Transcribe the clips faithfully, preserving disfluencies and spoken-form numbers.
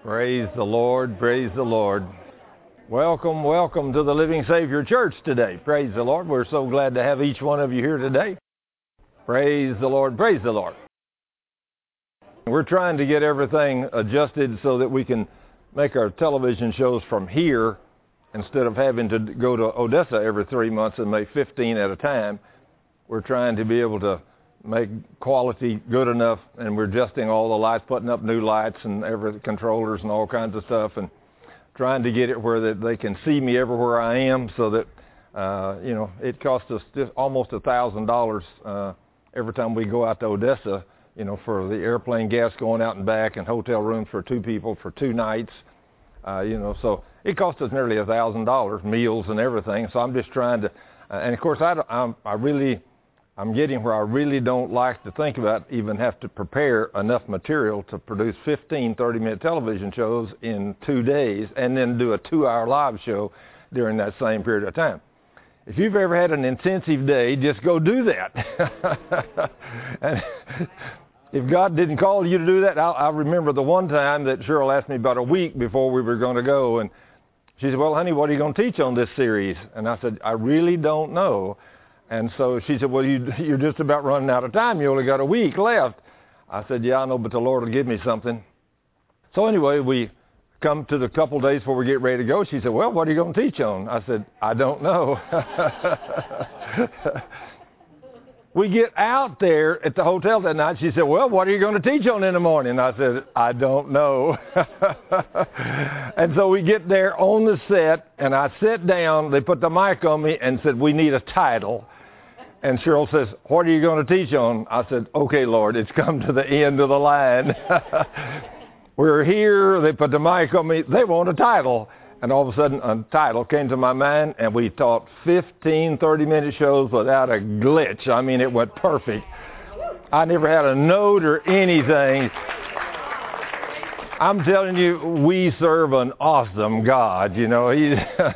Praise the Lord, praise the Lord. Welcome, welcome to the Living Savior Church today. Praise the Lord. We're so glad to have each one of you here today. Praise the Lord, praise the Lord. We're trying to get everything adjusted so that we can make our television shows from here instead of having to go to Odessa every three months and make fifteen at a time. We're trying to be able to make quality good enough, and we're adjusting all the lights, putting up new lights and every controllers and all kinds of stuff, and trying to get it where that they can see me everywhere I am, so that uh, you know, it costs us just almost a thousand dollars every time we go out to Odessa, you know, for the airplane gas going out and back, and hotel rooms for two people for two nights, uh, you know, so it costs us nearly a thousand dollars, meals and everything. So I'm just trying to, uh, and of course I I'm, I really. I'm getting where I really don't like to think about even have to prepare enough material to produce fifteen thirty-minute television shows in two days and then do a two-hour live show during that same period of time. If you've ever had an intensive day, just go do that. And if God didn't call you to do that, I, I remember the one time that Cheryl asked me about a week before we were going to go, and she said, well, honey, what are you going to teach on this series? And I said, I really don't know. And so she said, well, you, you're just about running out of time. You only got a week left. I said, yeah, I know, but the Lord will give me something. So anyway, we come to the couple days before we get ready to go. She said, well, what are you going to teach on? I said, I don't know. We get out there at the hotel that night. She said, well, what are you going to teach on in the morning? I said, I don't know. And so we get there on the set, and I sit down. They put the mic on me and said, we need a title. And Cheryl says, what are you going to teach on? I said, okay, Lord, it's come to the end of the line. We're here. They put the mic on me. They want a title. And all of a sudden, a title came to my mind, and we taught fifteen thirty-minute shows without a glitch. I mean, it went perfect. I never had a note or anything. I'm telling you, we serve an awesome God. You know, He,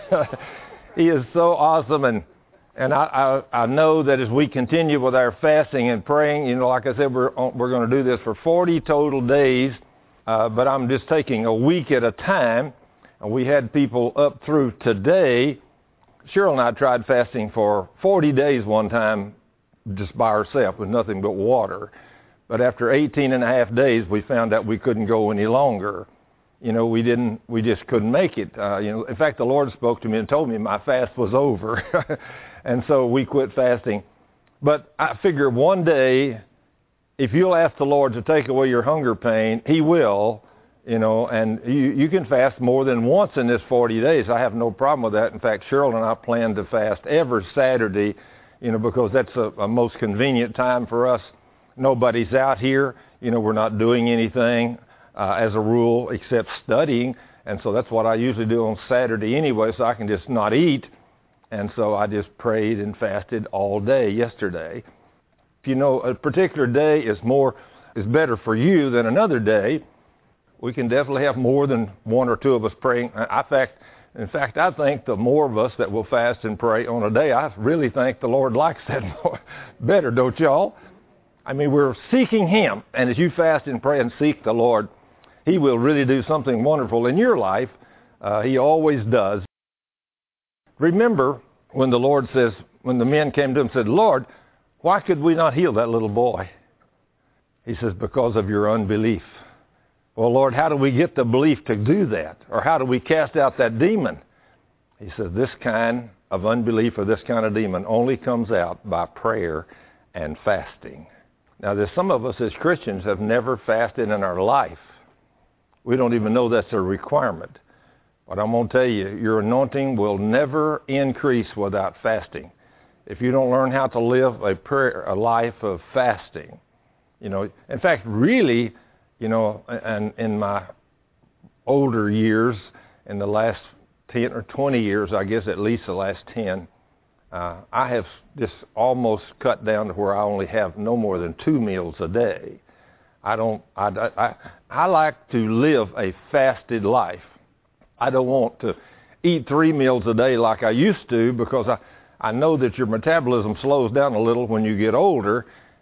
he is so awesome, and and I, I I know that as we continue with our fasting and praying, you know, like I said, we're we're going to do this for forty total days, uh, but I'm just taking a week at a time. We had people up through today. Cheryl and I tried fasting for forty days one time just by ourselves with nothing but water. But after eighteen and a half days, we found out we couldn't go any longer. You know, we didn't, we just couldn't make it. Uh, you know, in fact, the Lord spoke to me and told me my fast was over. And so we quit fasting. But I figure one day, if you'll ask the Lord to take away your hunger pain, He will. You know, and you, you can fast more than once in this forty days. I have no problem with that. In fact, Cheryl and I plan to fast every Saturday, you know, because that's a, a most convenient time for us. Nobody's out here. You know, we're not doing anything uh, as a rule except studying. And so that's what I usually do on Saturday anyway, so I can just not eat. And so I just prayed and fasted all day yesterday. If you know a particular day is more, is better for you than another day, we can definitely have more than one or two of us praying. I fact, in fact, I think the more of us that will fast and pray on a day, I really think the Lord likes that more, better, don't y'all? I mean, we're seeking Him. And as you fast and pray and seek the Lord, He will really do something wonderful in your life. Uh, he always does. Remember when the Lord says, when the men came to Him and said, Lord, why could we not heal that little boy? He says, because of your unbelief. Well, Lord, how do we get the belief to do that? Or how do we cast out that demon? He says, this kind of unbelief or this kind of demon only comes out by prayer and fasting. Now, there's some of us as Christians have never fasted in our life. We don't even know that's a requirement. But I'm going to tell you, your anointing will never increase without fasting. If you don't learn how to live a prayer, a life of fasting, you know, in fact, really, you know, and in my older years, in the last ten or twenty years, I guess at least the last ten, uh, I have just almost cut down to where I only have no more than two meals a day. I don't, I, I, I like to live a fasted life. I don't want to eat three meals a day like I used to, because I, I know that your metabolism slows down a little when you get older.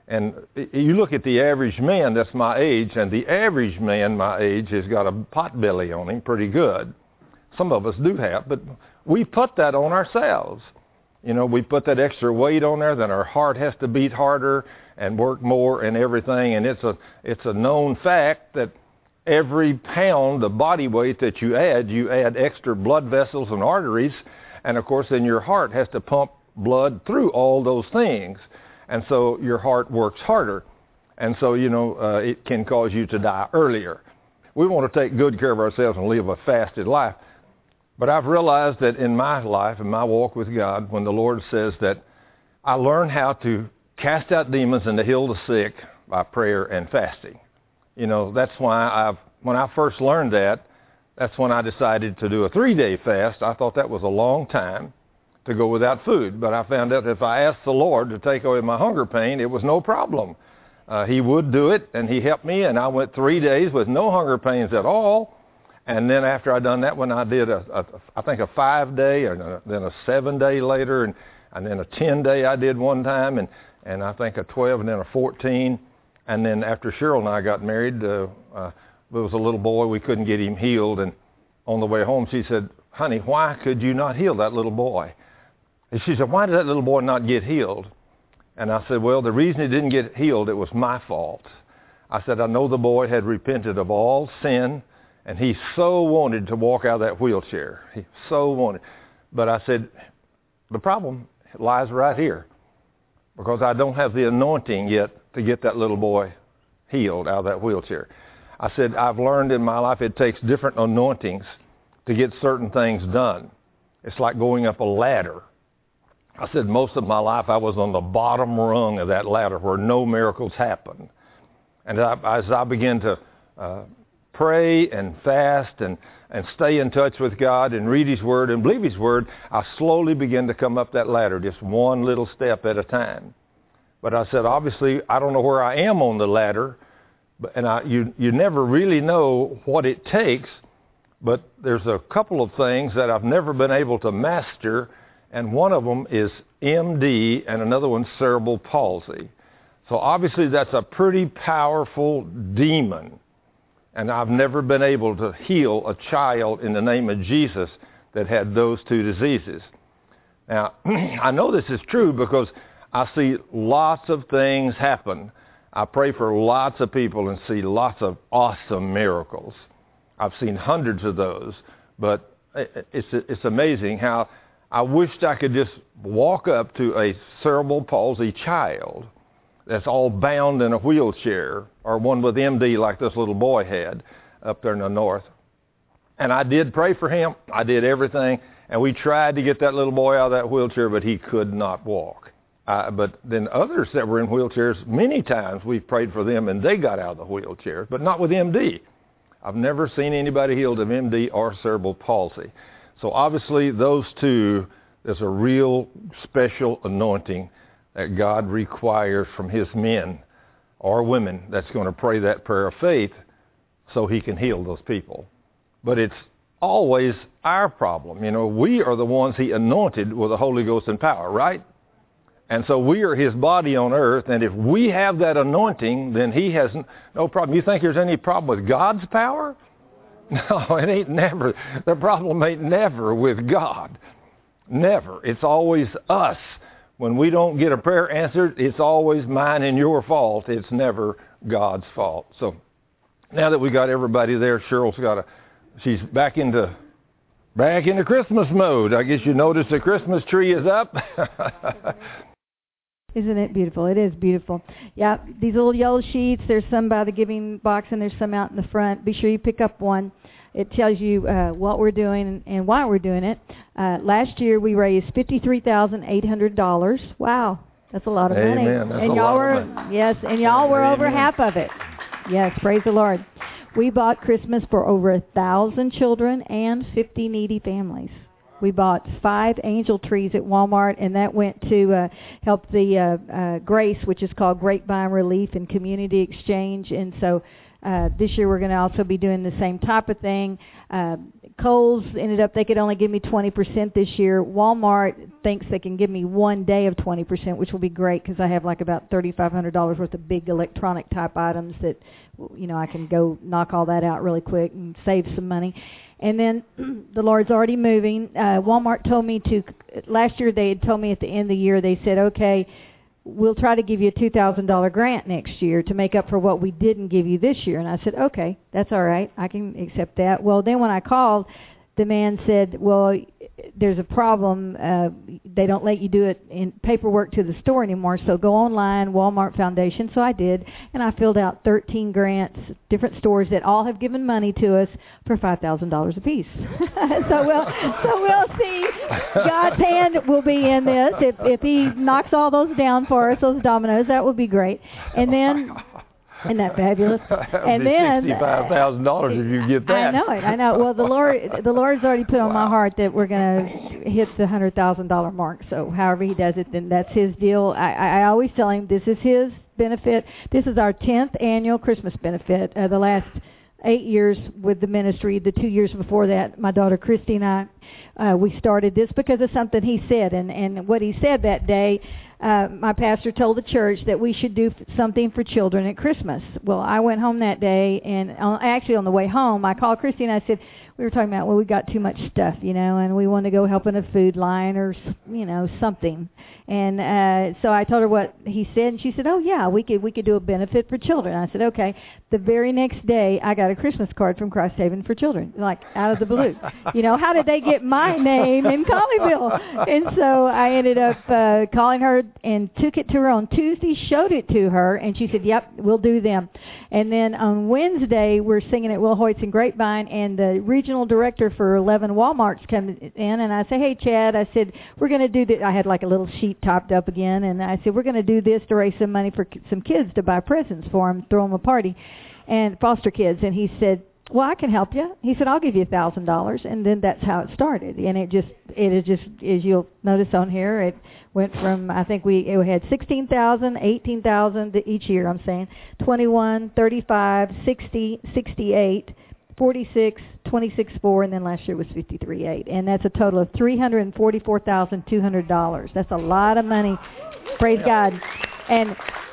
And you look at the average man that's my age, and the average man my age has got a pot belly on him pretty good. Some of us do have, but we put that on ourselves. You know, we put that extra weight on there, then our heart has to beat harder and work more and everything. And it's a it's a known fact that every pound of body weight that you add, you add extra blood vessels and arteries. And of course, then your heart has to pump blood through all those things. And so your heart works harder. And so, you know, uh, it can cause you to die earlier. We want to take good care of ourselves and live a fasted life. But I've realized that in my life, in my walk with God, when the Lord says that I learned how to cast out demons and to heal the sick by prayer and fasting. You know, that's why I've, when I first learned that, that's when I decided to do a three-day fast. I thought that was a long time to go without food. But I found out if I asked the Lord to take away my hunger pain, it was no problem. Uh, he would do it, and he helped me, and I went three days with no hunger pains at all. And then after I done that, when I did a, a I think a five-day, and a, then a seven-day later, and, and then a ten-day I did one time, and, and I think a twelve, and then a fourteen. And then after Cheryl and I got married, uh, uh, there was a little boy, we couldn't get him healed. And on the way home, she said, honey, why could you not heal that little boy? And she said, why did that little boy not get healed? And I said, well, the reason he didn't get healed, it was my fault. I said, I know the boy had repented of all sin, and he so wanted to walk out of that wheelchair. He so wanted. But I said, the problem lies right here, because I don't have the anointing yet to get that little boy healed out of that wheelchair. I said, I've learned in my life it takes different anointings to get certain things done. It's like going up a ladder. I said, most of my life I was on the bottom rung of that ladder where no miracles happened. And I, as I began to uh, pray and fast and, and stay in touch with God and read His Word and believe His Word, I slowly began to come up that ladder, just one little step at a time. But I said, obviously, I don't know where I am on the ladder, but, and I, you, you never really know what it takes, but there's a couple of things that I've never been able to master, and one of them is M D and another one's cerebral palsy. So obviously that's a pretty powerful demon, and I've never been able to heal a child in the name of Jesus that had those two diseases. Now, I know this is true because I see lots of things happen. I pray for lots of people and see lots of awesome miracles. I've seen hundreds of those, but it's it's amazing how I wished I could just walk up to a cerebral palsy child that's all bound in a wheelchair, or one with M D like this little boy had up there in the north. And I did pray for him. I did everything, and we tried to get that little boy out of that wheelchair, but he could not walk. Uh, but then others that were in wheelchairs, many times we've prayed for them and they got out of the wheelchairs, but not with M D. I've never seen anybody healed of M D or cerebral palsy. So obviously those two, there's a real special anointing that God requires from His men or women that's going to pray that prayer of faith so He can heal those people. But it's always our problem. You know, we are the ones He anointed with the Holy Ghost and power, right? And so we are His body on earth, and if we have that anointing, then He has no problem. You think there's any problem with God's power? No, it ain't never. The problem ain't never with God. Never. It's always us. When we don't get a prayer answered, it's always mine and your fault. It's never God's fault. So now that we got everybody there, Cheryl's got a, she's back into, back into Christmas mode. I guess you noticed the Christmas tree is up. Isn't it beautiful? It is beautiful. Yeah, these little yellow sheets, there's some by the giving box and there's some out in the front. Be sure you pick up one. It tells you uh, what we're doing and why we're doing it. Uh, last year we raised fifty-three thousand eight hundred dollars. Wow, that's a lot of Amen. money. That's and a y'all lot were, of money. Yes, and y'all were Amen. over half of it. Yes, praise the Lord. We bought Christmas for over a thousand children and fifty needy families. We bought five angel trees at Walmart, and that went to uh, help the uh, uh, Grace, which is called Grapevine Relief and Community Exchange. And so Uh, this year we're going to also be doing the same type of thing. Uh, Kohl's ended up, they could only give me twenty percent this year. Walmart thinks they can give me one day of twenty percent, which will be great because I have like about thirty-five hundred dollars worth of big electronic type items that, you know, I can go knock all that out really quick and save some money. And then the Lord's already moving. Uh, Walmart told me to, last year they had told me at the end of the year, they said, okay, we'll try to give you a two thousand dollars grant next year to make up for what we didn't give you this year. And I said, okay, that's all right. I can accept that. Well, then when I called, the man said, well, there's a problem. Uh, they don't let you do it in paperwork to the store anymore, so go online, Walmart Foundation. So I did, and I filled out thirteen grants, different stores that all have given money to us for five thousand dollars apiece. so we'll so we'll see. God's hand will be in this. If if He knocks all those down for us, those dominoes, that would be great. And then. Isn't that fabulous? And then sixty-five thousand dollars if you get that. I know it. I know. Well, the Lord, the Lord's already put on my heart that we're going to hit the hundred thousand dollar mark. So, however He does it, then that's His deal. I, I always tell Him this is His benefit. This is our tenth annual Christmas benefit. Uh, the last eight years with the ministry, the two years before that, my daughter Christy and I, uh, we started this because of something He said, and and what He said that day. Uh, my pastor told the church that we should do something for children at Christmas. Well, I went home that day, and on, actually on the way home, I called Christy and I said, we were talking about, well, we got too much stuff, you know, and we wanted to go help in a food line or, you know, something. And uh, so I told her what he said, and she said, oh, yeah, we could we could do a benefit for children. I said, okay. The very next day, I got a Christmas card from Christ Haven for Children, like out of the blue. You know, how did they get my name in Colleyville? And so I ended up uh, calling her and took it to her on Tuesday, showed it to her, and she said, yep, we'll do them. And then on Wednesday, we're singing at Will Hoyt's in Grapevine, and the regional director for eleven Walmarts comes in, and I say, hey, Chad, I said, we're going to do this. I had like a little sheet topped up again, and I said, we're going to do this to raise some money for some kids to buy presents for them, throw them a party, and foster kids. And he said, well, I can help you. He said, I'll give you a thousand dollars, and then that's how it started. And it just, it is just, as you'll notice on here, it went from, I think we it had sixteen thousand, eighteen thousand each year. I'm saying twenty-one, thirty-five, sixty, sixty-eight, forty-six, twenty-six point four, and then last year was fifty-three point eight, and that's a total of three hundred forty-four thousand two hundred dollars. That's a lot of money. Praise God. And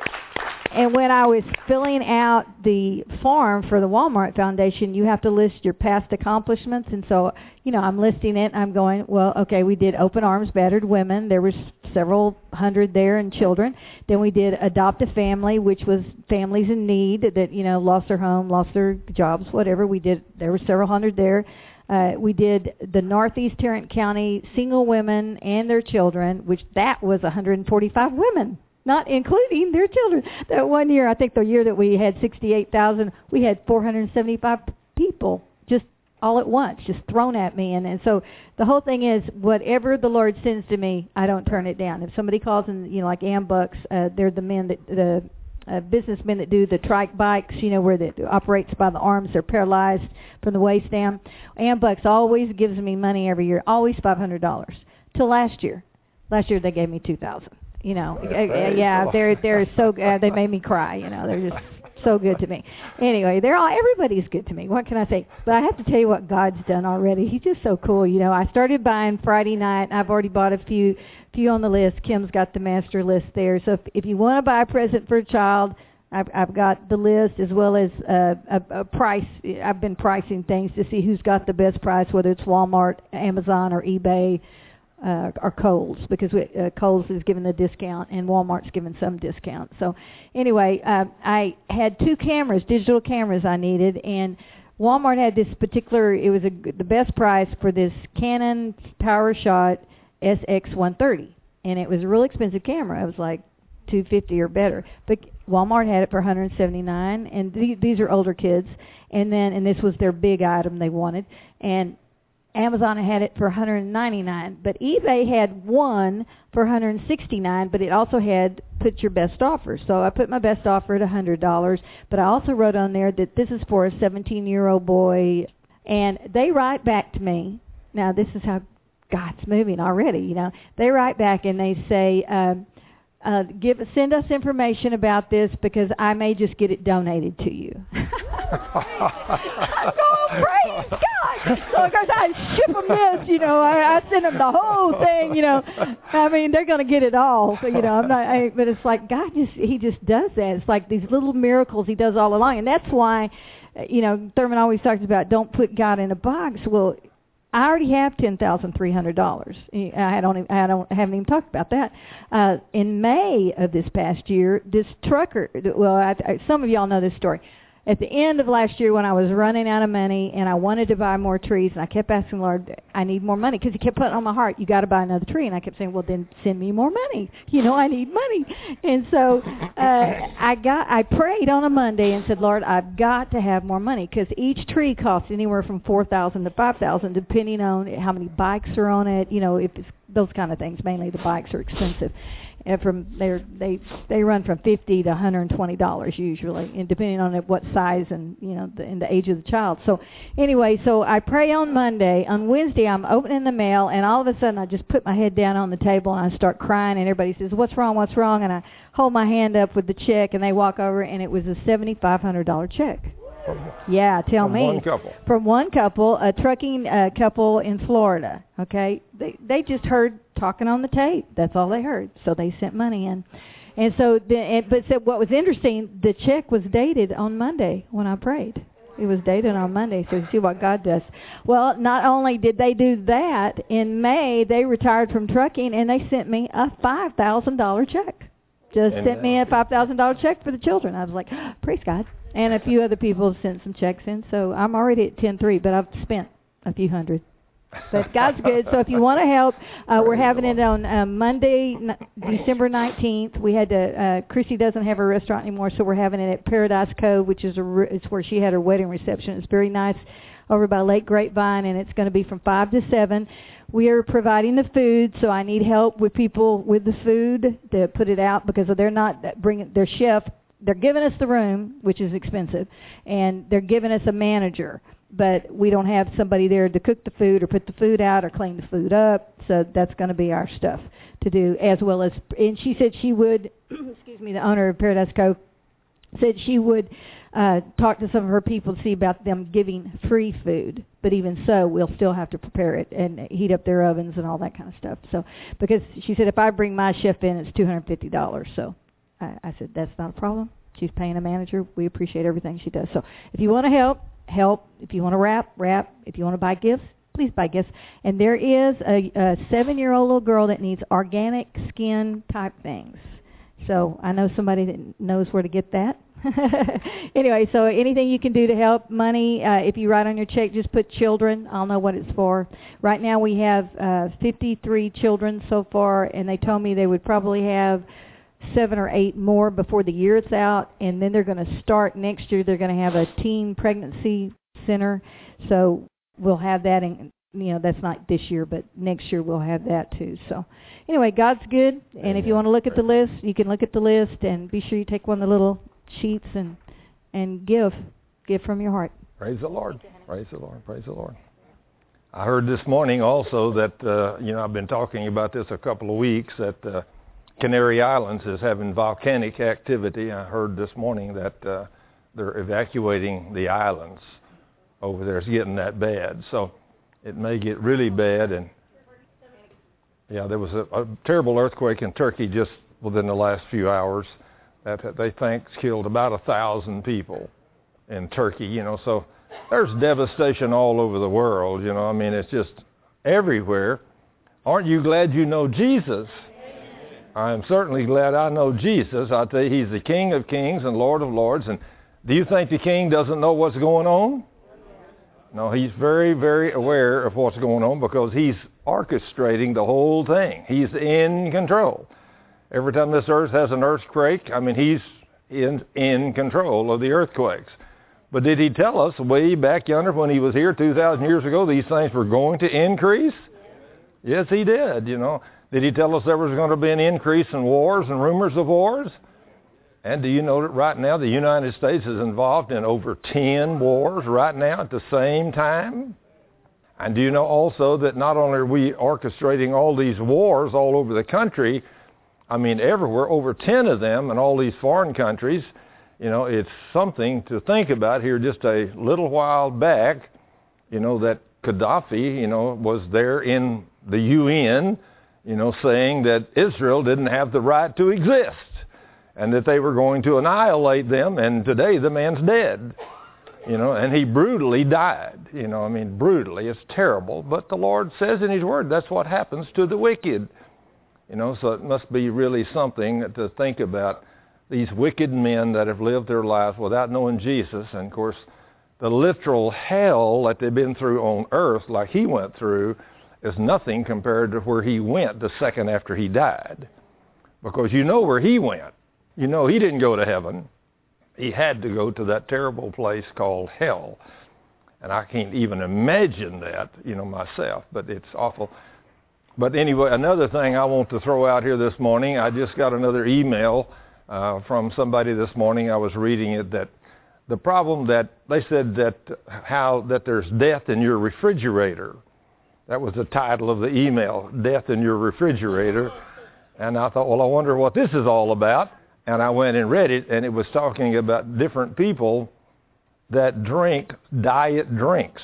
and when I was filling out the form for the Walmart Foundation, you have to list your past accomplishments. And so, you know, I'm listing it. I'm going, well, okay, we did Open Arms Battered Women. There was several hundred there and children. Then we did Adopt a Family, which was families in need that, you know, lost their home, lost their jobs, whatever. We did, there were several hundred there. Uh, we did the Northeast Tarrant County Single Women and Their Children, which that was one hundred forty-five women, not including their children. That one year, I think the year that we had sixty-eight thousand, we had four hundred seventy-five people just all at once, just thrown at me. And, and so the whole thing is, whatever the Lord sends to me, I don't turn it down. If somebody calls in, you know, like Ambucks, uh, they're the men that, the uh, businessmen that do the trike bikes, you know, where it operates by the arms. They're paralyzed from the waist down. Ambucks always gives me money every year, always five hundred dollars. Till last year. Last year they gave me two thousand dollars. You know, uh, yeah, they're they're so uh, they made me cry. You know, they're just so good to me. Anyway, they're all everybody's good to me. What can I say? But I have to tell you what God's done already. He's just so cool. You know, I started buying Friday night. I've already bought a few few on the list. Kim's got the master list there. So if, if you want to buy a present for a child, I've, I've got the list as well as uh, a, a price. I've been pricing things to see who's got the best price, whether it's Walmart, Amazon, or eBay. Uh, or Kohl's, because we, uh, Kohl's is giving the discount and Walmart's giving some discount. So anyway, uh, I had two cameras, digital cameras I needed, and Walmart had this particular, it was a, the best price for this Canon PowerShot S X one thirty, and it was a really expensive camera. It was like two hundred fifty dollars or better, but Walmart had it for one hundred seventy-nine dollars, and th- these are older kids, and then and this was their big item they wanted, and Amazon had it for one hundred ninety-nine dollars, but eBay had one for one hundred sixty-nine dollars, but it also had put your best offer. So I put my best offer at one hundred dollars, but I also wrote on there that this is for a seventeen-year-old boy, and they write back to me. Now, this is how God's moving already, you know. They write back and they say, um, uh, give send us information about this because I may just get it donated to you. I go, praise God. So of course I ship them this, you know, I, I send them the whole thing, you know. I mean, they're going to get it all. So, you know, I'm not, I, but it's like God just, he just does that. It's like these little miracles he does all along. And that's why, you know, Thurman always talks about don't put God in a box. Well, I already have ten thousand three hundred dollars. I don't, even, I don't, I haven't even talked about that. Uh, in May of this past year, this trucker, well, I, I, some of y'all know this story. At the end of last year when I was running out of money and I wanted to buy more trees, and I kept asking the Lord, I need more money, because he kept putting on my heart, you got to buy another tree. And I kept saying, well, then send me more money. You know, I need money. And so uh, I got, I prayed on a Monday and said, Lord, I've got to have more money, because each tree costs anywhere from four thousand dollars to five thousand dollars, depending on how many bikes are on it, you know, if it's those kind of things. Mainly the bikes are expensive. And from they're, they they run from fifty to one hundred twenty dollars usually, and depending on what size and you know the, and the age of the child. So anyway, so I pray on Monday. On Wednesday, I'm opening the mail, and all of a sudden I just put my head down on the table and I start crying. And everybody says, "What's wrong? What's wrong?" And I hold my hand up with the check, and they walk over, and it was a seventy-five hundred dollars check. Yeah, tell From me. one couple. From one couple, a trucking uh, couple in Florida. Okay, they they just heard talking on the tape. That's all they heard. So they sent money in, and so the, and, but so what was interesting, the check was dated on Monday when I prayed. It was dated on Monday. So you see what God does. Well, not only did they do that, in May they retired from trucking and they sent me a five thousand dollar check. Just and sent me a five thousand dollar check for the children. I was like, oh, praise God. And a few other people sent some checks in. So I'm already at ten three, but I've spent a few hundred. But God's good. So if you want to help, uh, we're having it on uh, Monday, n- December nineteenth. We had to, uh, Chrissy doesn't have her restaurant anymore, so we're having it at Paradise Cove, which is a re- it's where she had her wedding reception. It's very nice over by Lake Grapevine, and it's going to be from five to seven. We are providing the food, so I need help with people with the food to put it out, because they're not bringing their chef. They're giving us the room, which is expensive, and they're giving us a manager, but we don't have somebody there to cook the food or put the food out or clean the food up, so that's going to be our stuff to do, as well as, and she said she would, excuse me, the owner of Paradise Cove said she would uh, talk to some of her people to see about them giving free food, but even so, we'll still have to prepare it and heat up their ovens and all that kind of stuff. So, because she said if I bring my chef in, it's two hundred fifty dollars, so I, I said, that's not a problem. She's paying a manager. We appreciate everything she does. So if you want to help, help. If you want to wrap, wrap. If you want to buy gifts, please buy gifts. And there is a, a seven-year-old little girl that needs organic skin type things. So I know somebody that knows where to get that. Anyway, so anything you can do to help, money, uh, if you write on your check, just put children. I'll know what it's for. Right now we have uh, fifty-three children so far, and they told me they would probably have seven or eight more before the year it's out, and then they're going to start next year. They're going to have a teen pregnancy center, so we'll have that in, you know, that's not this year, but next year we'll have that too. So anyway, God's good, and Amen. If you want to look at the list, you can look at the list, and be sure you take one of the little sheets and and give, give from your heart. Praise the Lord. Praise the Lord. Praise the Lord. I heard this morning also that, uh, you know, I've been talking about this a couple of weeks, that uh, Canary Islands is having volcanic activity. I heard this morning that uh, they're evacuating the islands over there. It's getting that bad. So it may get really bad. And yeah, there was a, a terrible earthquake in Turkey just within the last few hours that they think killed about a thousand people in Turkey. You know, so there's devastation all over the world. You know, I mean, it's just everywhere. Aren't you glad you know Jesus? I'm certainly glad I know Jesus. I tell you, he's the King of kings and Lord of lords. And do you think the king doesn't know what's going on? No, he's very, very aware of what's going on, because he's orchestrating the whole thing. He's in control. Every time this earth has an earthquake, I mean, he's in, in control of the earthquakes. But did he tell us way back yonder when he was here two thousand years ago these things were going to increase? Yes, he did, you know. Did he tell us there was going to be an increase in wars and rumors of wars? And do you know that right now the United States is involved in over ten wars right now at the same time? And do you know also that not only are we orchestrating all these wars all over the country, I mean, everywhere, over ten of them in all these foreign countries. You know, it's something to think about here just a little while back, you know, that Gaddafi, you know, was there in the U N, you know, saying that Israel didn't have the right to exist and that they were going to annihilate them, and today the man's dead, you know, and he brutally died, you know, I mean, brutally. It's terrible, but the Lord says in His Word that's what happens to the wicked, you know, so it must be really something to think about. These wicked men that have lived their lives without knowing Jesus, and of course, the literal hell that they've been through on earth, like He went through, is nothing compared to where He went the second after He died. Because you know where He went. You know He didn't go to heaven. He had to go to that terrible place called hell. And I can't even imagine that, you know, myself, but it's awful. But anyway, another thing I want to throw out here this morning, I just got another email Uh, from somebody this morning. I was reading it, that the problem that they said that how that there's death in your refrigerator. That was the title of the email, Death in Your Refrigerator. And I thought, well, I wonder what this is all about. And I went and read it, and it was talking about different people that drink diet drinks.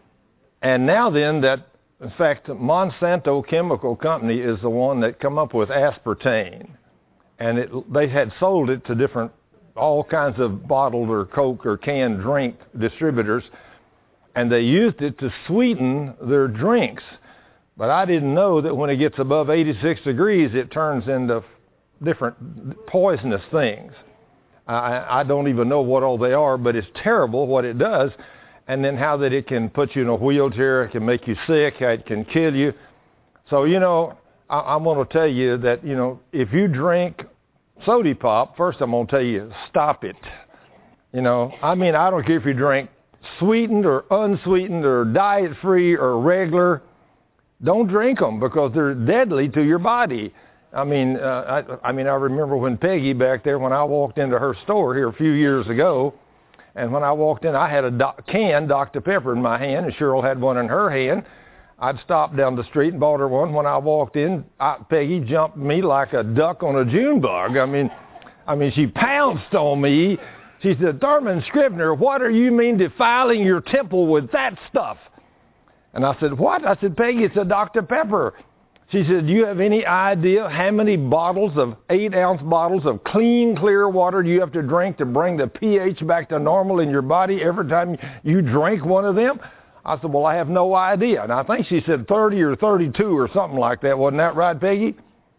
And now then that, in fact, Monsanto Chemical Company is the one that come up with aspartame. And it, they had sold it to different, all kinds of bottled or Coke or canned drink distributors, and they used it to sweeten their drinks. But I didn't know that when it gets above eighty-six degrees, it turns into different poisonous things. I, I don't even know what all they are, but it's terrible what it does. And then how that it can put you in a wheelchair, it can make you sick, it can kill you. So, you know, I, I'm going to tell you that, you know, if you drink soda pop, first I'm going to tell you, stop it. You know, I mean, I don't care if you drink sweetened or unsweetened or diet-free or regular. Don't drink them because they're deadly to your body. I mean, uh, I, I mean, I remember when Peggy back there, when I walked into her store here a few years ago, and when I walked in, I had a do- can Doctor Pepper in my hand, and Cheryl had one in her hand. I'd stopped down the street and bought her one. When I walked in, I, Peggy jumped me like a duck on a June bug. I mean, I mean, she pounced on me. She said, "Thurman Scribner, what do you mean defiling your temple with that stuff?" And I said, "What?" I said, "Peggy, it's a Doctor Pepper." She said, "Do you have any idea how many bottles of eight-ounce bottles of clean, clear water do you have to drink to bring the pH back to normal in your body every time you drink one of them?" I said, "Well, I have no idea." And I think she said thirty or thirty-two or something like that. Wasn't that right, Peggy?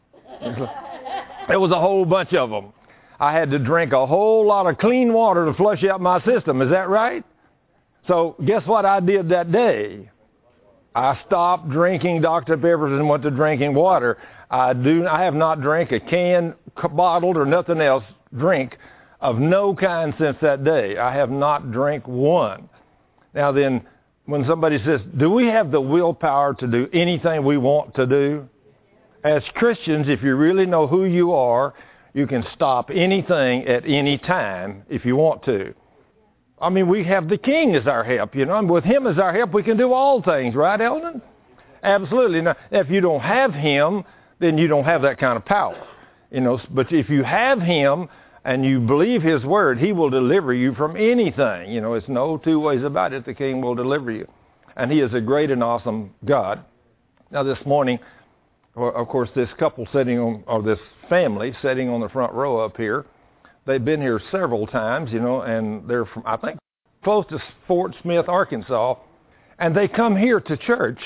It was a whole bunch of them. I had to drink a whole lot of clean water to flush out my system. Is that right? So guess what I did that day? I stopped drinking Doctor Peppers and went to drinking water. I do. I have not drank a can, bottled, or nothing else drink of no kind since that day. I have not drank one. Now then, when somebody says, do we have the willpower to do anything we want to do? As Christians, if you really know who you are, you can stop anything at any time if you want to. I mean, we have the King as our help, you know, and with Him as our help, we can do all things, right, Eldon? Absolutely. Now, if you don't have Him, then you don't have that kind of power, you know, but if you have Him and you believe His Word, He will deliver you from anything. You know, it's no two ways about it. The King will deliver you. And He is a great and awesome God. Now, this morning, of course, this couple sitting on, or this family sitting on the front row up here, they've been here several times, you know, and they're from, I think, close to Fort Smith, Arkansas, and they come here to church.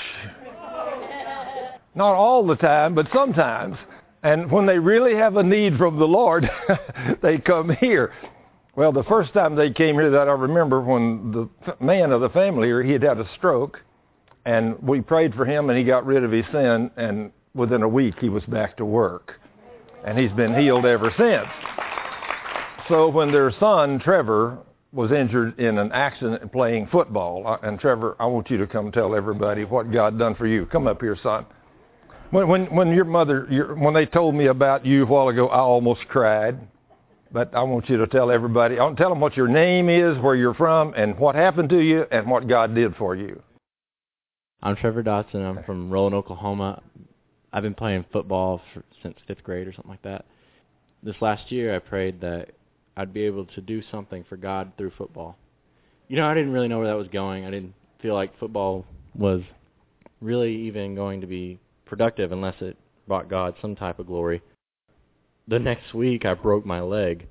Not all the time, but sometimes. And when they really have a need from the Lord, they come here. Well, the first time they came here that I remember, when the man of the family here, he had had a stroke, and we prayed for him, and he got rid of his sin, and within a week he was back to work. And he's been healed ever since. So when their son, Trevor, was injured in an accident playing football, and Trevor, I want you to come tell everybody what God done for you. Come up here, son. When when when your mother, your, when they told me about you a while ago, I almost cried. But I want you to tell everybody, I want to tell them what your name is, where you're from, and what happened to you, and what God did for you. I'm Trevor Dotson. I'm from Roland, Oklahoma. I've been playing football for, since fifth grade or something like that. This last year I prayed that I'd be able to do something for God through football. You know, I didn't really know where that was going. I didn't feel like football was really even going to be productive unless it brought God some type of glory. The next week I broke my leg.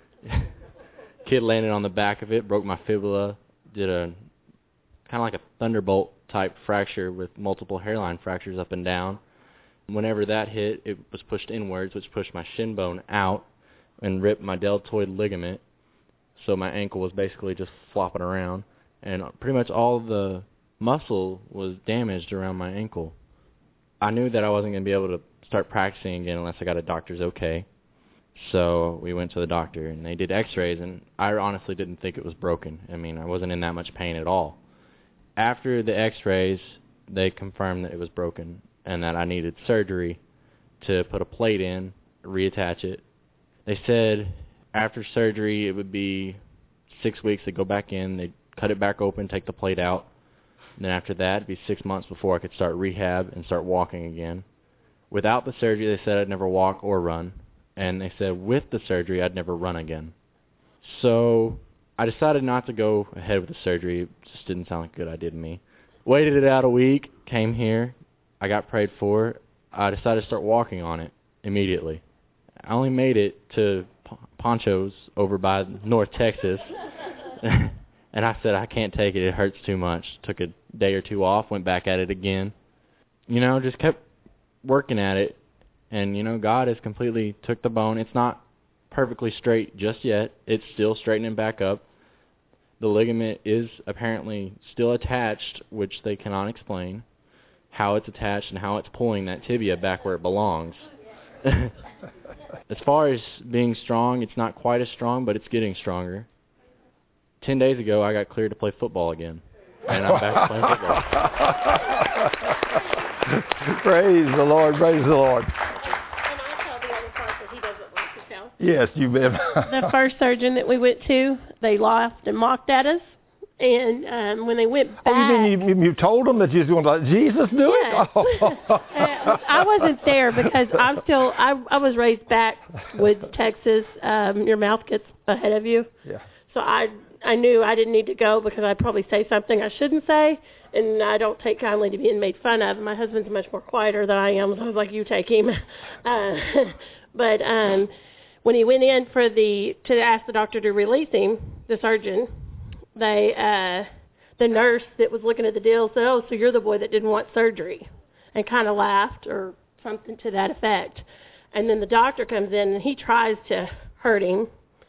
Kid landed on the back of it, broke my fibula, did a kind of like a thunderbolt type fracture with multiple hairline fractures up and down. Whenever that hit, it was pushed inwards, which pushed my shin bone out and ripped my deltoid ligament. So my ankle was basically just flopping around, and pretty much all the muscle was damaged around my ankle. I knew that I wasn't going to be able to start practicing again unless I got a doctor's okay. So we went to the doctor, and they did x-rays, and I honestly didn't think it was broken. I mean, I wasn't in that much pain at all. After the x-rays, they confirmed that it was broken and that I needed surgery to put a plate in, reattach it. They said after surgery it would be six weeks to go back in. They'd cut it back open, take the plate out. And then after that, it'd be six months before I could start rehab and start walking again. Without the surgery, they said I'd never walk or run. And they said with the surgery, I'd never run again. So I decided not to go ahead with the surgery. It just didn't sound like a good idea to me. Waited it out a week, came here. I got prayed for. I decided to start walking on it immediately. I only made it to Poncho's over by North Texas. And I said, I can't take it. It hurts too much. Took a day or two off, went back at it again. You know, just kept working at it. And, you know, God has completely took the bone. It's not perfectly straight just yet. It's still straightening back up. The ligament is apparently still attached, which they cannot explain how it's attached and how it's pulling that tibia back where it belongs. As far as being strong, it's not quite as strong, but it's getting stronger. Ten days ago, I got cleared to play football again, and I'm back to playing football. Praise the Lord, praise the Lord. Can I tell the other part that he doesn't like to tell? Yes, you bet. The first surgeon that we went to, they laughed and mocked at us. And um, when they went back... Oh, you mean you, you told them that you was going to let Jesus do yes. it? Oh. uh, I wasn't there because I'm still... I, I was raised backwoods, Texas. Um, your mouth gets ahead of you. Yeah. So I I knew I didn't need to go because I'd probably say something I shouldn't say, and I don't take kindly to being made fun of. My husband's much more quieter than I am, so I was like, you take him. Uh, but um, when he went in for the to ask the doctor to release him, the surgeon... They, uh, the nurse that was looking at the deal said, oh, so you're the boy that didn't want surgery, and kind of laughed or something to that effect. And then the doctor comes in, and he tries to hurt him,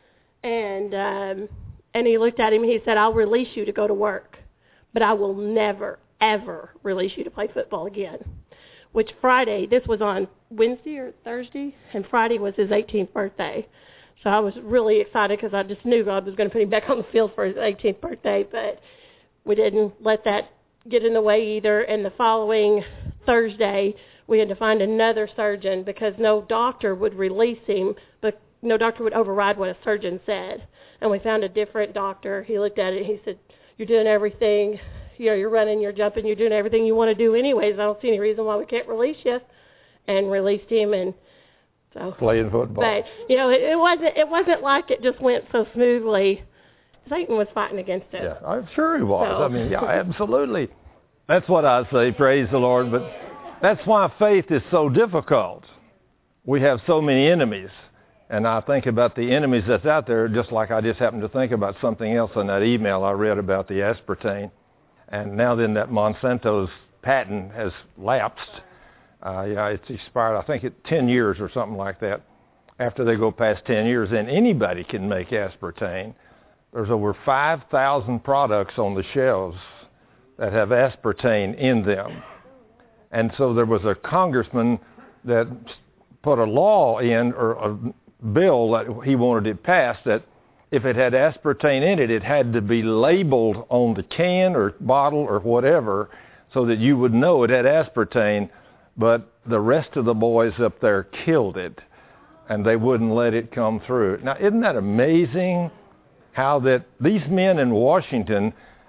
and um, and he looked at him, and he said, I'll release you to go to work, but I will never, ever release you to play football again. Which Friday, this was on Wednesday or Thursday, and Friday was his eighteenth birthday. So I was really excited because I just knew God was going to put him back on the field for his eighteenth birthday, but we didn't let that get in the way either. And the following Thursday, we had to find another surgeon because no doctor would release him, but no doctor would override what a surgeon said. And we found a different doctor. He looked at it. He said, you're doing everything. You know, you're running, you're jumping, you're doing everything you want to do anyways. I don't see any reason why we can't release you. And released him, and so, playing football. But you know, it, it wasn't. It wasn't like it just went so smoothly. Satan was fighting against it. Yeah, I'm sure he was. So. I mean, yeah, absolutely. That's what I say. Praise the Lord. But that's why faith is so difficult. We have so many enemies, and I think about the enemies that's out there. Just like I just happened to think about something else in that email I read about the aspartame, and now then that Monsanto's patent has lapsed. Uh, yeah, it's expired, I think, at ten years or something like that. After they go past ten years, then anybody can make aspartame. There's over five thousand products on the shelves that have aspartame in them. And so there was a congressman that put a law in, or a bill that he wanted it passed, that if it had aspartame in it, it had to be labeled on the can or bottle or whatever so that you would know it had aspartame. But the rest of the boys up there killed it, and they wouldn't let it come through. Now, isn't that amazing how that these men in Washington,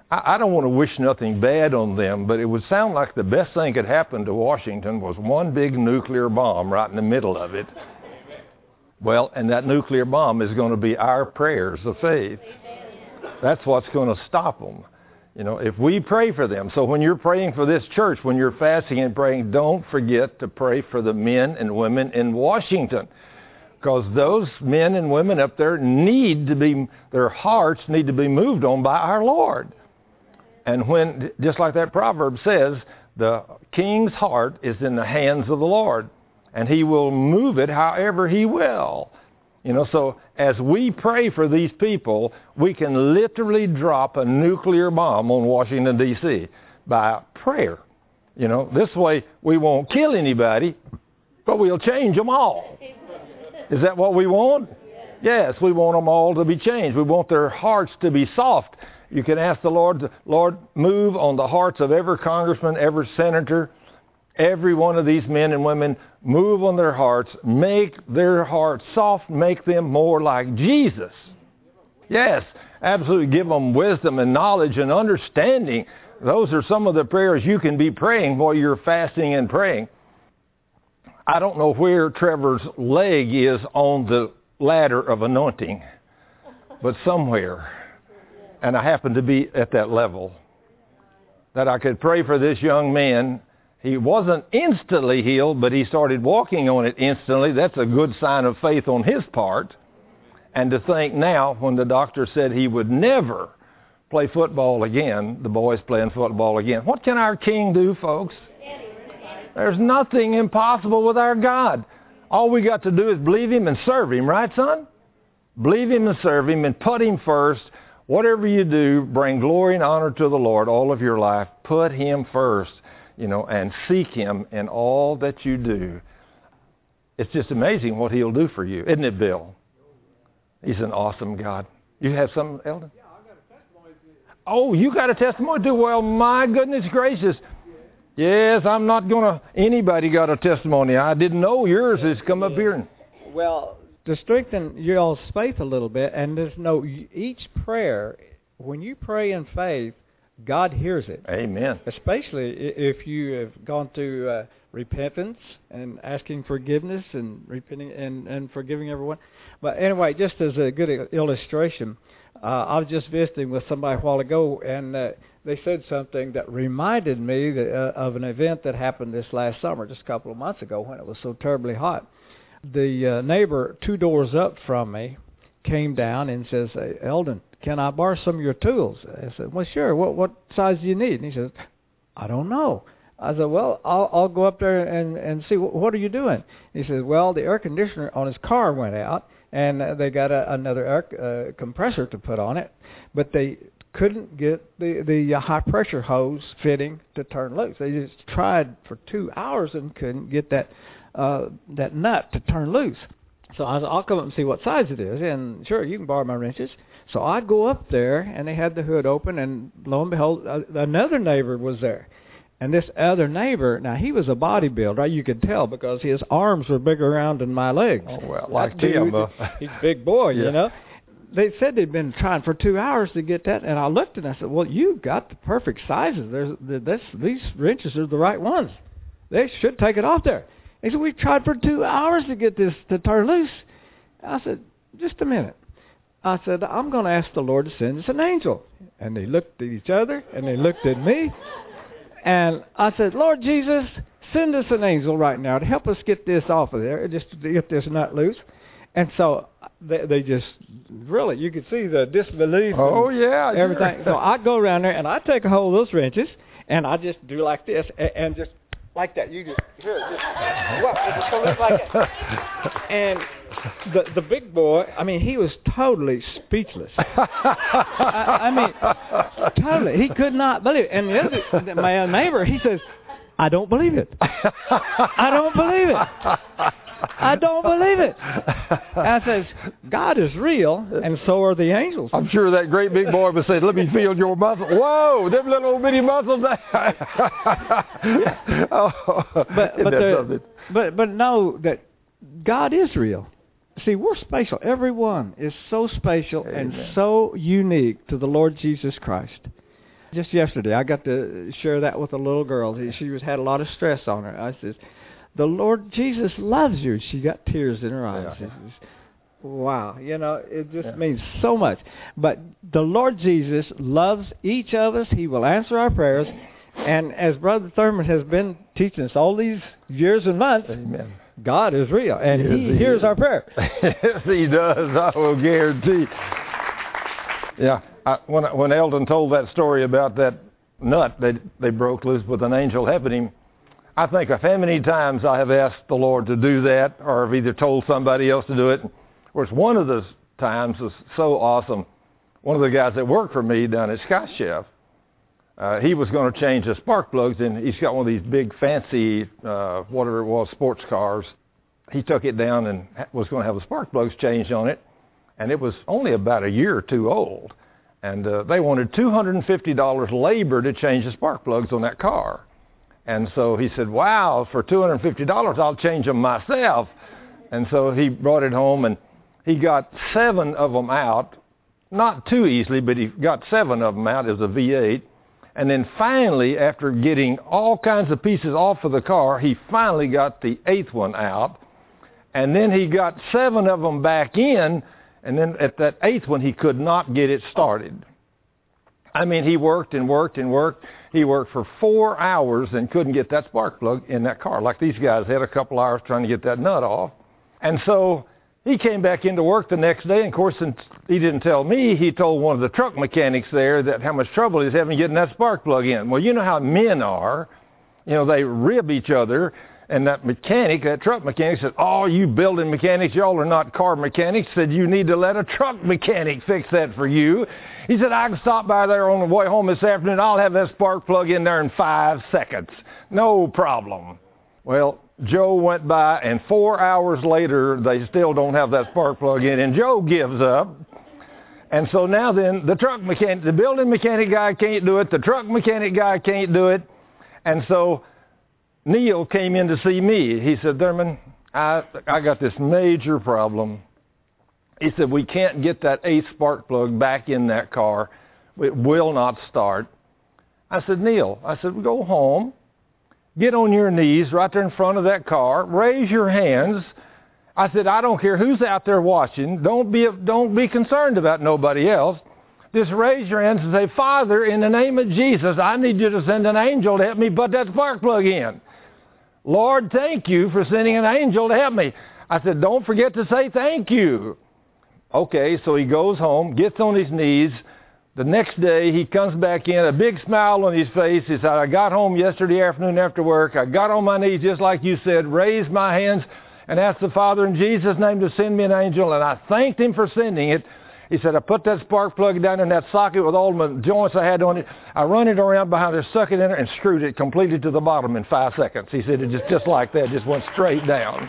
I, I don't want to wish nothing bad on them, but it would sound like the best thing could happen to Washington was one big nuclear bomb right in the middle of it. Well, and that nuclear bomb is going to be our prayers of faith. That's what's going to stop them. You know, if we pray for them. So when you're praying for this church, when you're fasting and praying, don't forget to pray for the men and women in Washington. Because those men and women up there need to be, their hearts need to be moved on by our Lord. And when, just like that proverb says, the king's heart is in the hands of the Lord, and he will move it however he will. You know, so as we pray for these people, we can literally drop a nuclear bomb on Washington, D C by prayer. You know, this way we won't kill anybody, but we'll change them all. Is that what we want? Yes, we want them all to be changed. We want their hearts to be soft. You can ask the Lord, to, Lord, move on the hearts of every congressman, every senator, every one of these men and women. Move on their hearts. Make their hearts soft. Make them more like Jesus. Yes, absolutely. Give them wisdom and knowledge and understanding. Those are some of the prayers you can be praying while you're fasting and praying. I don't know where Trevor's leg is on the ladder of anointing, but somewhere. And I happen to be at that level that I could pray for this young man. He wasn't instantly healed, but he started walking on it instantly. That's a good sign of faith on his part. And to think now, when the doctor said he would never play football again, the boy's playing football again. What can our King do, folks? There's nothing impossible with our God. All we got to do is believe him and serve him, right, son? Believe him and serve him and put him first. Whatever you do, bring glory and honor to the Lord all of your life. Put him first, you know, and seek him in all that you do. It's just amazing what he'll do for you, isn't it, Bill? He's an awesome God. You have something, Eldon? Yeah, I got a testimony. Oh, you got a testimony too? Well, my goodness gracious. Yes, I'm not going to, anybody got a testimony. I didn't know yours has come up here. And, well, to strengthen your all's faith a little bit, and there's no, each prayer, when you pray in faith, God hears it. Amen. Especially if you have gone through uh, repentance and asking forgiveness and repenting and, and forgiving everyone. But anyway, just as a good illustration, uh, I was just visiting with somebody a while ago, and uh, they said something that reminded me that, uh, of an event that happened this last summer, just a couple of months ago when it was so terribly hot. The uh, neighbor two doors up from me came down and says, hey, Eldon, can I borrow some of your tools? I said, well, sure. What what size do you need? And he says, I don't know. I said, well, I'll, I'll go up there and, and see. What, what are you doing? He says, well, the air conditioner on his car went out, and uh, they got a, another air uh, compressor to put on it, but they couldn't get the, the uh, high-pressure hose fitting to turn loose. They just tried for two hours and couldn't get that uh, that nut to turn loose. So I said, I'll come up and see what size it is, and sure, you can borrow my wrenches. So I'd go up there, and they had the hood open, and lo and behold, uh, another neighbor was there. And this other neighbor, now he was a bodybuilder, you could tell, because his arms were bigger around than my legs. Oh, well, like that dude, Tim. Uh, he's a big boy, yeah. you know. They said they'd been trying for two hours to get that, and I looked and I said, well, you've got the perfect sizes. There's, this, these wrenches are the right ones. They should take it off there. He said, we tried for two hours to get this to turn loose. I said, just a minute. I said, I'm going to ask the Lord to send us an angel. And they looked at each other, and they looked at me. And I said, Lord Jesus, send us an angel right now to help us get this off of there, just to get this nut loose. And so they, they just, really, you could see the disbelief. Oh, yeah. Everything. Sure. So I go around there, and I take a hold of those wrenches, and I just do like this, and, and just like that. You just, here, just, what, it just goes like that. And the the big boy, I mean, he was totally speechless. I, I mean, totally. He could not believe it. And the other, my neighbor, he says, I don't believe it. I don't believe it. I don't believe it. And I says, God is real, and so are the angels. I'm sure that great big boy would say, let me feel your muscles. Whoa, them little bitty muscles. oh, but, but, the, but, but know that God is real. See, we're special. Everyone is so special Amen. And so unique to the Lord Jesus Christ. just yesterday, I got to share that with a little girl. She was had a lot of stress on her. I said, the Lord Jesus loves you. She got tears in her eyes. Yeah. Wow, you know, it just Yeah. means so much. But the Lord Jesus loves each of us. He will answer our prayers. And as Brother Thurman has been teaching us all these years and months, Amen. God is real, and Yes, He he hears is. our prayer. Yes, he does. I will guarantee. Yeah, I, when when Eldon told that story about that nut they they broke loose with an angel helping him, I think of how many times I have asked the Lord to do that, or have either told somebody else to do it. Of course, one of those times was so awesome. One of the guys that worked for me down at Sky Chef, uh, he was going to change the spark plugs, and he's got one of these big fancy, uh, whatever it was, sports cars. He took it down and was going to have the spark plugs changed on it, and it was only about a year or two old. And uh, they wanted two hundred fifty dollars labor to change the spark plugs on that car. And so he said, wow, for two hundred fifty dollars, I'll change them myself. And so he brought it home, and he got seven of them out, not too easily, but he got seven of them out. It was a V eight. And then finally, after getting all kinds of pieces off of the car, he finally got the eighth one out. And then he got seven of them back in, and then at that eighth one, he could not get it started. I mean, he worked and worked and worked. He worked for four hours and couldn't get that spark plug in that car. Like these guys had a couple hours trying to get that nut off. And so he came back into work the next day, and of course, since he didn't tell me, he told one of the truck mechanics there that how much trouble he's having getting that spark plug in. Well, you know how men are. You know, they rib each other. And that mechanic, that truck mechanic said, oh, you building mechanics, y'all are not car mechanics. Said, you need to let a truck mechanic fix that for you. He said, I can stop by there on the way home this afternoon. I'll have that spark plug in there in five seconds. No problem. Well, Joe went by, and four hours later, they still don't have that spark plug in, and Joe gives up. And so now then, the truck mechanic, the building mechanic guy can't do it. The truck mechanic guy can't do it. And so Neil came in to see me. He said, Thurman, I, I got this major problem. He said, we can't get that eighth spark plug back in that car. It will not start. I said, Neil, I said, go home, get on your knees right there in front of that car, raise your hands. I said, I don't care who's out there watching. Don't be, don't be concerned about nobody else. Just raise your hands and say, Father, in the name of Jesus, I need you to send an angel to help me put that spark plug in. Lord, thank you for sending an angel to help me. I said, don't forget to say thank you. Okay, so he goes home, gets on his knees. The next day, he comes back in, a big smile on his face. He said, I got home yesterday afternoon after work. I got on my knees just like you said, raised my hands, and asked the Father in Jesus' name to send me an angel, and I thanked him for sending it. He said, I put that spark plug down in that socket with all the joints I had on it. I run it around behind there, stuck it in there, and screwed it completely to the bottom in five seconds. He said, it just, just like that, just went straight down.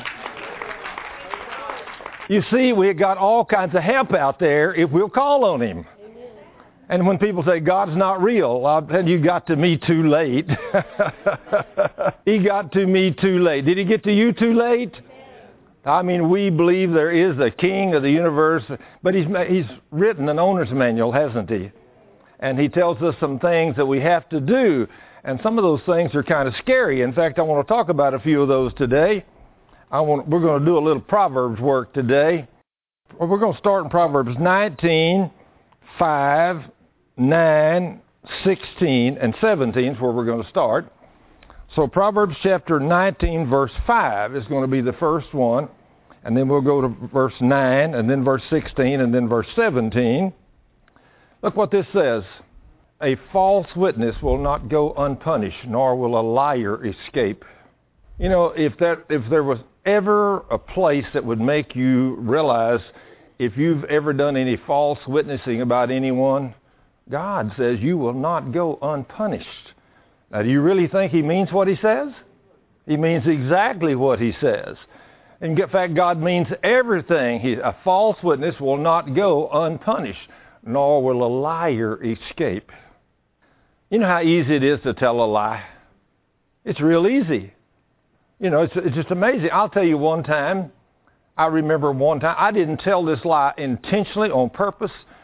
You see, we got all kinds of help out there if we'll call on him. Amen. And when people say God's not real, I'll tell you, got to me too late. He got to me too late. Did he get to you too late? I mean, we believe there is a king of the universe, but he's, he's written an owner's manual, hasn't he? And he tells us some things that we have to do, and some of those things are kind of scary. In fact, I want to talk about a few of those today. I want, we're going to do a little Proverbs work today. We're going to start in Proverbs nineteen, five, nine, sixteen, and seventeen is where we're going to start. So Proverbs chapter nineteen, verse five is going to be the first one. And then we'll go to verse nine, and then verse sixteen, and then verse seventeen. Look what this says. A false witness will not go unpunished, nor will a liar escape. You know, if that if there was ever a place that would make you realize if you've ever done any false witnessing about anyone, God says you will not go unpunished. Now, do you really think he means what he says? He means exactly what he says. In fact, God means everything. He, a false witness will not go unpunished, nor will a liar escape. You know how easy it is to tell a lie? It's real easy. You know, it's, it's just amazing. I'll tell you one time, I remember one time, I didn't tell this lie intentionally on purpose,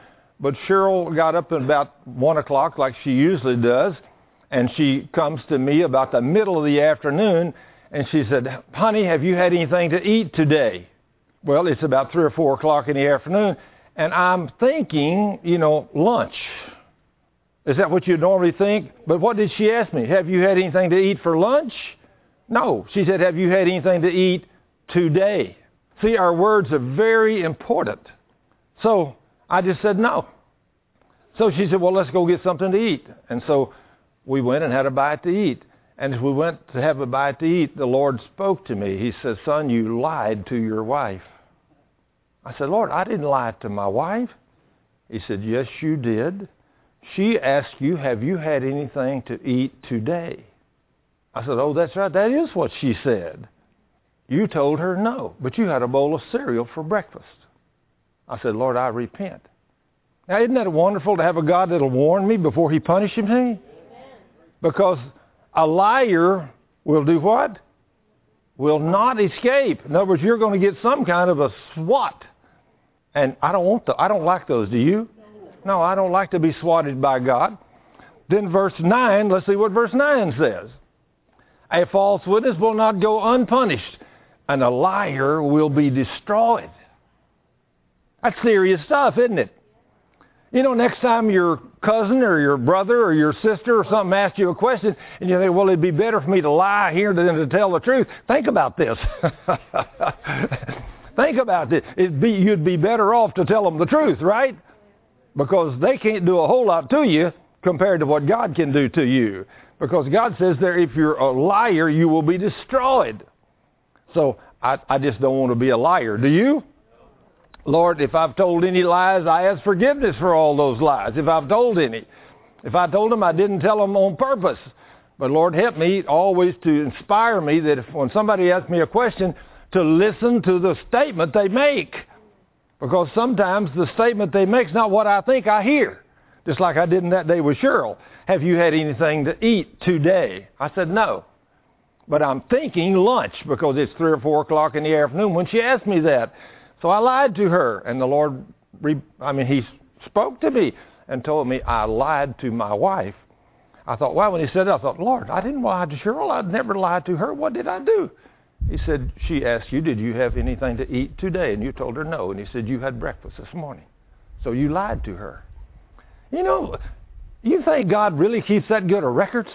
But Cheryl got up at about one o'clock like she usually does, and she comes to me about the middle of the afternoon, and she said, honey, have you had anything to eat today? Well, it's about three or four o'clock in the afternoon, and I'm thinking, you know, lunch. Is that what you normally think? But what did she ask me? Have you had anything to eat for lunch? No. She said, have you had anything to eat today? See, our words are very important. So I just said no. So she said, well, let's go get something to eat. And so we went and had a bite to eat. And as we went to have a bite to eat, the Lord spoke to me. He said, son, you lied to your wife. I said, Lord, I didn't lie to my wife. He said, yes, you did. She asked you, have you had anything to eat today? I said, oh, that's right. That is what she said. You told her no, but you had a bowl of cereal for breakfast. I said, Lord, I repent. Now, isn't that wonderful to have a God that'll warn me before he punishes me? Amen. Because a liar will do what? Will not escape. In other words, you're going to get some kind of a swat. And I don't want the, I don't like those. Do you? No, I don't like to be swatted by God. Then verse nine, let's see what verse nine says. A false witness will not go unpunished, and a liar will be destroyed. That's serious stuff, isn't it? You know, next time your cousin or your brother or your sister or something asks you a question, and you think, well, it'd be better for me to lie here than to tell the truth. Think about this. Think about this. It'd be, you'd be better off to tell them the truth, right? Because they can't do a whole lot to you compared to what God can do to you. Because God says there, if you're a liar, you will be destroyed. So I, I just don't want to be a liar. Do you? Lord, if I've told any lies, I ask forgiveness for all those lies, if I've told any. If I told them, I didn't tell them on purpose. But Lord, help me always to inspire me that if when somebody asks me a question, to listen to the statement they make. Because sometimes the statement they make is not what I think I hear. Just like I did in that day with Cheryl. Have you had anything to eat today? I said no. But I'm thinking lunch because it's three or four o'clock in the afternoon when she asked me that. So I lied to her, and the Lord, re- I mean, he spoke to me and told me I lied to my wife. I thought, wow, when he said that, I thought, Lord, I didn't lie to Cheryl. I'd never lied to her. What did I do? He said, she asked you, did you have anything to eat today? And you told her no. And he said, you had breakfast this morning. So you lied to her. You know, you think God really keeps that good of records?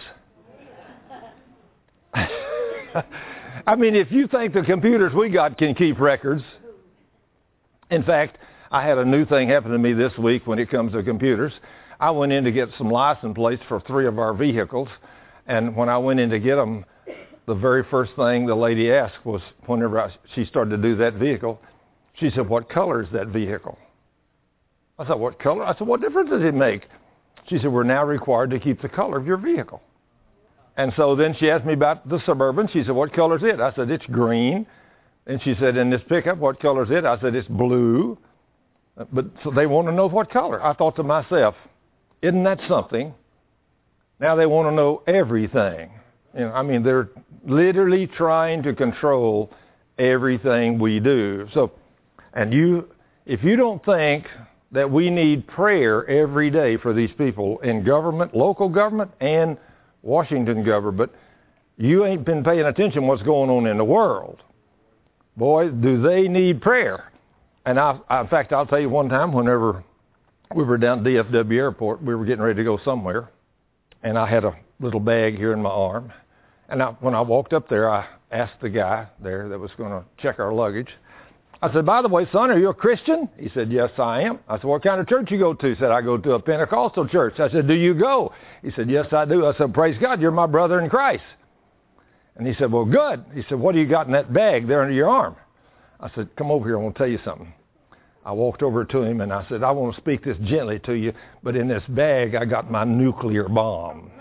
I mean, if you think the computers we got can keep records. In fact, I had a new thing happen to me this week when it comes to computers. I went in to get some license plates for three of our vehicles. And when I went in to get them, the very first thing the lady asked was, whenever I, she started to do that vehicle, she said, what color is that vehicle? I said, what color? I said, what difference does it make? She said, we're now required to keep the color of your vehicle. And so then she asked me about the Suburban. She said, what color is it? I said, it's green. And she said, in this pickup, what color is it? I said, it's blue. But so they want to know what color. I thought to myself, isn't that something? Now they want to know everything. You know, I mean, they're literally trying to control everything we do. So, and you, if you don't think that we need prayer every day for these people in government, local government, and Washington government, you ain't been paying attention to what's going on in the world. Boy, do they need prayer. And I, I, in fact, I'll tell you one time, whenever we were down at D F W Airport, we were getting ready to go somewhere, and I had a little bag here in my arm. And I, when I walked up there, I asked the guy there that was going to check our luggage, I said, by the way, son, are you a Christian? He said, yes, I am. I said, what kind of church you go to? He said, I go to a Pentecostal church. I said, do you go? He said, yes, I do. I said, praise God, you're my brother in Christ. And he said, well, good. He said, what do you got in that bag there under your arm? I said, come over here, I want to tell you something. I walked over to him and I said, I want to speak this gently to you, but in this bag I got my nuclear bomb.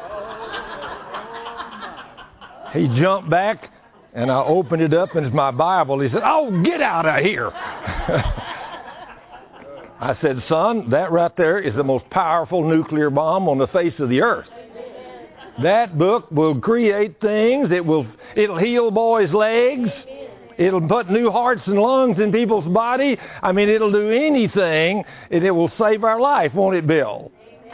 He jumped back and I opened it up and it's my Bible. He said, oh, get out of here. I said, son, that right there is the most powerful nuclear bomb on the face of the earth. That book will create things. It will, it'll heal boys' legs. It'll put new hearts and lungs in people's body. I mean, it'll do anything, and it will save our life, won't it, Bill?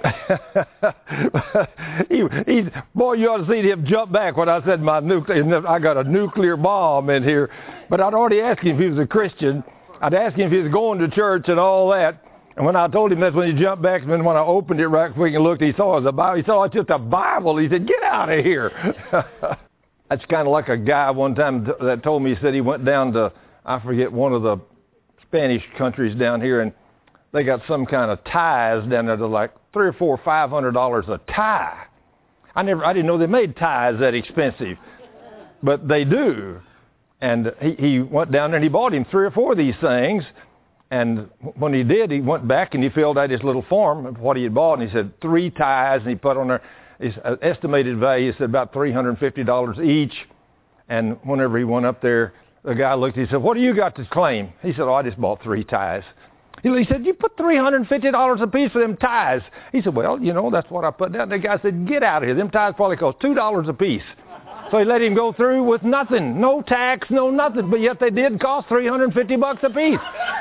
he, he, boy, you ought to see him jump back when I said my nuclear. I got a nuclear bomb in here. But I'd already asked him if he was a Christian. I'd asked him if he was going to church and all that. And when I told him that, when he jumped back, and then when I opened it right quick and looked, he saw it was a Bible. He saw it's just a Bible. He said, "Get out of here." That's kind of like a guy one time that told me, he said he went down to, I forget, one of the Spanish countries down here, and they got some kind of ties down there. They're like three or four, five hundred dollars a tie. I never, I didn't know they made ties that expensive, but they do. And he, he went down there and he bought him three or four of these things. And when he did, he went back and he filled out his little form of what he had bought, and he said three ties, and he put on there his estimated value. He said about three hundred fifty dollars each. And whenever he went up there, the guy looked. He said, "What do you got to claim?" He said, "Oh, I just bought three ties." He said, "You put three hundred fifty dollars a piece for them ties." He said, "Well, you know, that's what I put down." The guy said, "Get out of here. Them ties probably cost two dollars a piece." So he let him go through with nothing, no tax, no nothing, but yet they did cost three hundred fifty bucks a piece.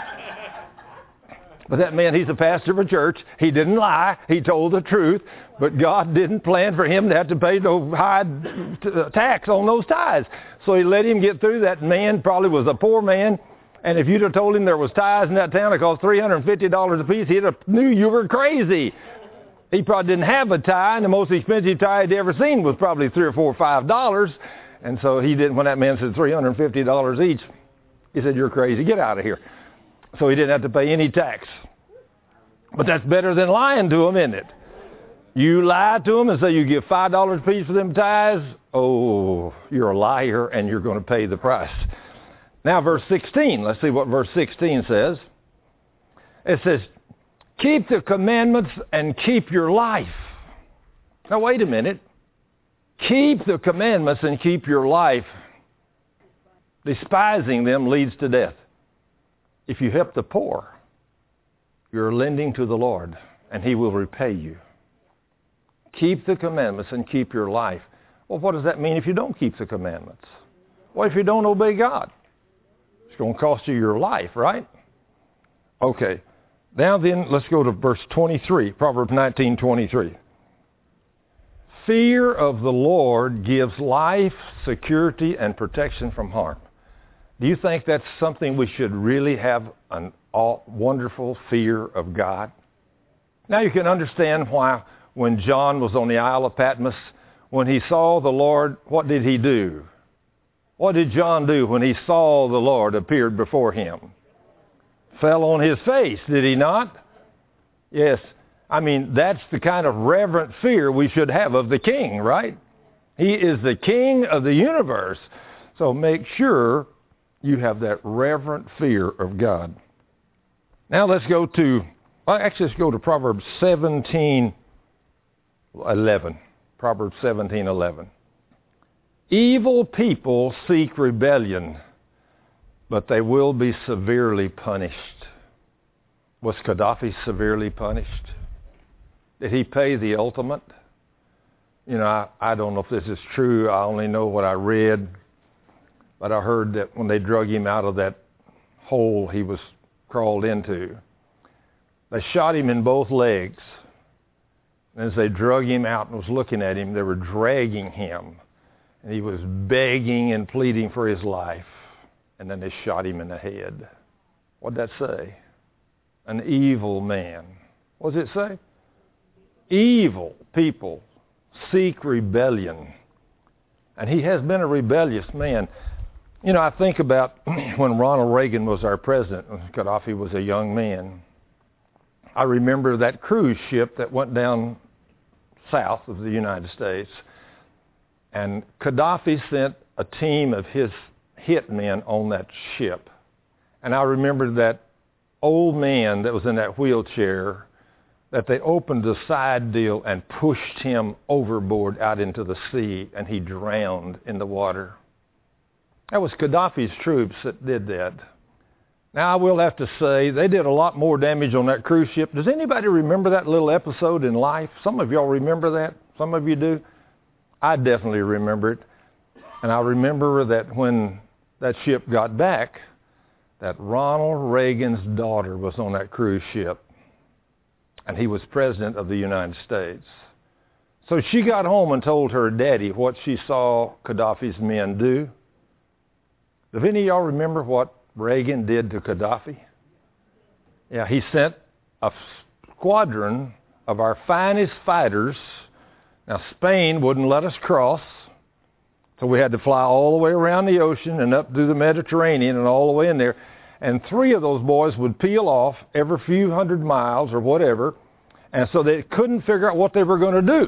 But that man, he's a pastor of a church. He didn't lie. He told the truth. But God didn't plan for him to have to pay no high t- tax on those ties. So he let him get through. That man probably was a poor man. And if you'd have told him there was ties in that town that cost three hundred fifty dollars a piece, he'd have knew you were crazy. He probably didn't have a tie, and the most expensive tie he'd ever seen was probably three or four or five dollars. And so he didn't, when that man said three hundred fifty dollars each, he said, "You're crazy. Get out of here." So he didn't have to pay any tax. But that's better than lying to him, isn't it? You lie to them and say you give five dollars a piece for them ties. Oh, you're a liar, and you're going to pay the price. Now, verse sixteen. Let's see what verse sixteen says. It says, "Keep the commandments and keep your life." Now, wait a minute. Keep the commandments and keep your life. Despising them leads to death. If you help the poor, you're lending to the Lord, and He will repay you. Keep the commandments and keep your life. Well, what does that mean if you don't keep the commandments? What if you don't obey God? It's going to cost you your life, right? Okay. Now then, let's go to verse twenty-three, Proverbs nineteen twenty-three. Fear of the Lord gives life, security, and protection from harm. Do you think that's something we should really have an all wonderful fear of God? Now you can understand why when John was on the Isle of Patmos, when he saw the Lord, what did he do? What did John do when he saw the Lord appeared before him? Fell on his face, did he not? Yes. I mean, that's the kind of reverent fear we should have of the King, right? He is the King of the universe. So make sure you have that reverent fear of God. Now let's go to, well, actually let's go to Proverbs seventeen eleven. Proverbs seventeen eleven. Evil people seek rebellion, but they will be severely punished. Was Gaddafi severely punished? Did he pay the ultimate? You know, I, I don't know if this is true. I only know what I read. But I heard that when they drug him out of that hole he was crawled into, they shot him in both legs. And as they drug him out and was looking at him, they were dragging him. And he was begging and pleading for his life. And then they shot him in the head. What did that say? An evil man. What does it say? Evil people seek rebellion. And he has been a rebellious man. You know, I think about when Ronald Reagan was our president, and Gaddafi was a young man. I remember that cruise ship that went down south of the United States. And Gaddafi sent a team of his hitmen on that ship. And I remember that old man that was in that wheelchair, that they opened the side deal and pushed him overboard out into the sea, and he drowned in the water. That was Gaddafi's troops that did that. Now, I will have to say, they did a lot more damage on that cruise ship. Does anybody remember that little episode in life? Some of y'all remember that? Some of you do? I definitely remember it. And I remember that when that ship got back, that Ronald Reagan's daughter was on that cruise ship, and he was president of the United States. So she got home and told her daddy what she saw Gaddafi's men do. Do any of y'all remember what Reagan did to Gaddafi? Yeah, he sent a squadron of our finest fighters. Now, Spain wouldn't let us cross, so we had to fly all the way around the ocean and up through the Mediterranean and all the way in there. And three of those boys would peel off every few hundred miles or whatever, and so they couldn't figure out what they were going to do.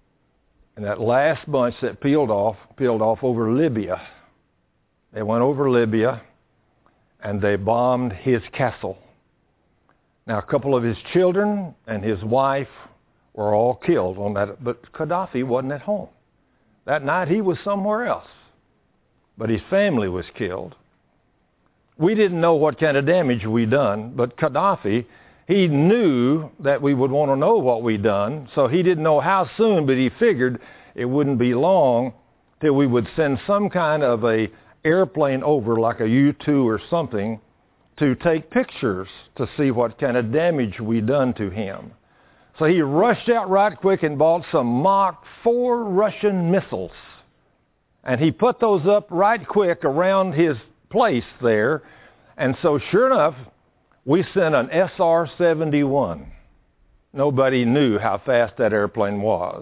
And that last bunch that peeled off, peeled off over Libya. They went over Libya, and they bombed his castle. Now, a couple of his children and his wife were all killed on that, but Gaddafi wasn't at home. That night he was somewhere else, but his family was killed. We didn't know what kind of damage we'd done, but Gaddafi, he knew that we would want to know what we'd done, so he didn't know how soon, but he figured it wouldn't be long till we would send some kind of a airplane over, like a U two or something, to take pictures to see what kind of damage we'd done to him. So he rushed out right quick and bought some Mach four Russian missiles. And he put those up right quick around his place there. And so sure enough, we sent an S R seventy-one. Nobody knew how fast that airplane was.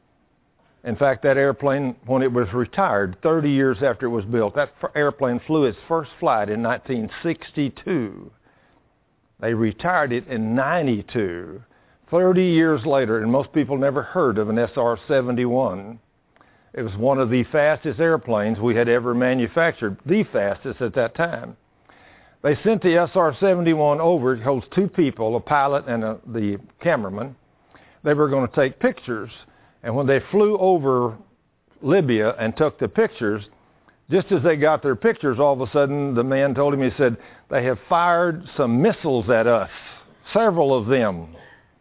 In fact, that airplane, when it was retired, thirty years after it was built, that airplane flew its first flight in nineteen sixty-two. They retired it in ninety-two. thirty years later, and most people never heard of an S R seventy-one. It was one of the fastest airplanes we had ever manufactured, the fastest at that time. They sent the S R seventy-one over. It holds two people, a pilot and a, the cameraman. They were going to take pictures. And when they flew over Libya and took the pictures, just as they got their pictures, all of a sudden the man told him, he said, they have fired some missiles at us, several of them.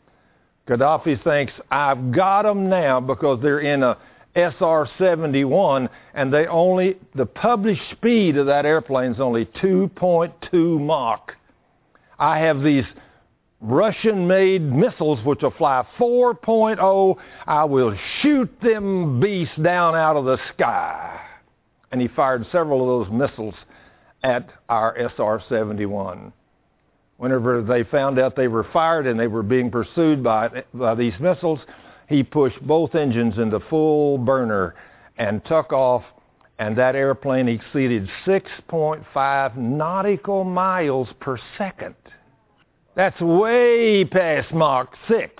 Gaddafi thinks, I've got them now because they're in a S R seventy-one, and they only, the published speed of that airplane is only two point two Mach. I have these Russian-made missiles which will fly four point oh. I will shoot them beasts down out of the sky. And he fired several of those missiles at our S R seventy-one. Whenever they found out they were fired and they were being pursued by, by these missiles, he pushed both engines into full burner and took off, and that airplane exceeded six point five nautical miles per second. That's way past Mach six.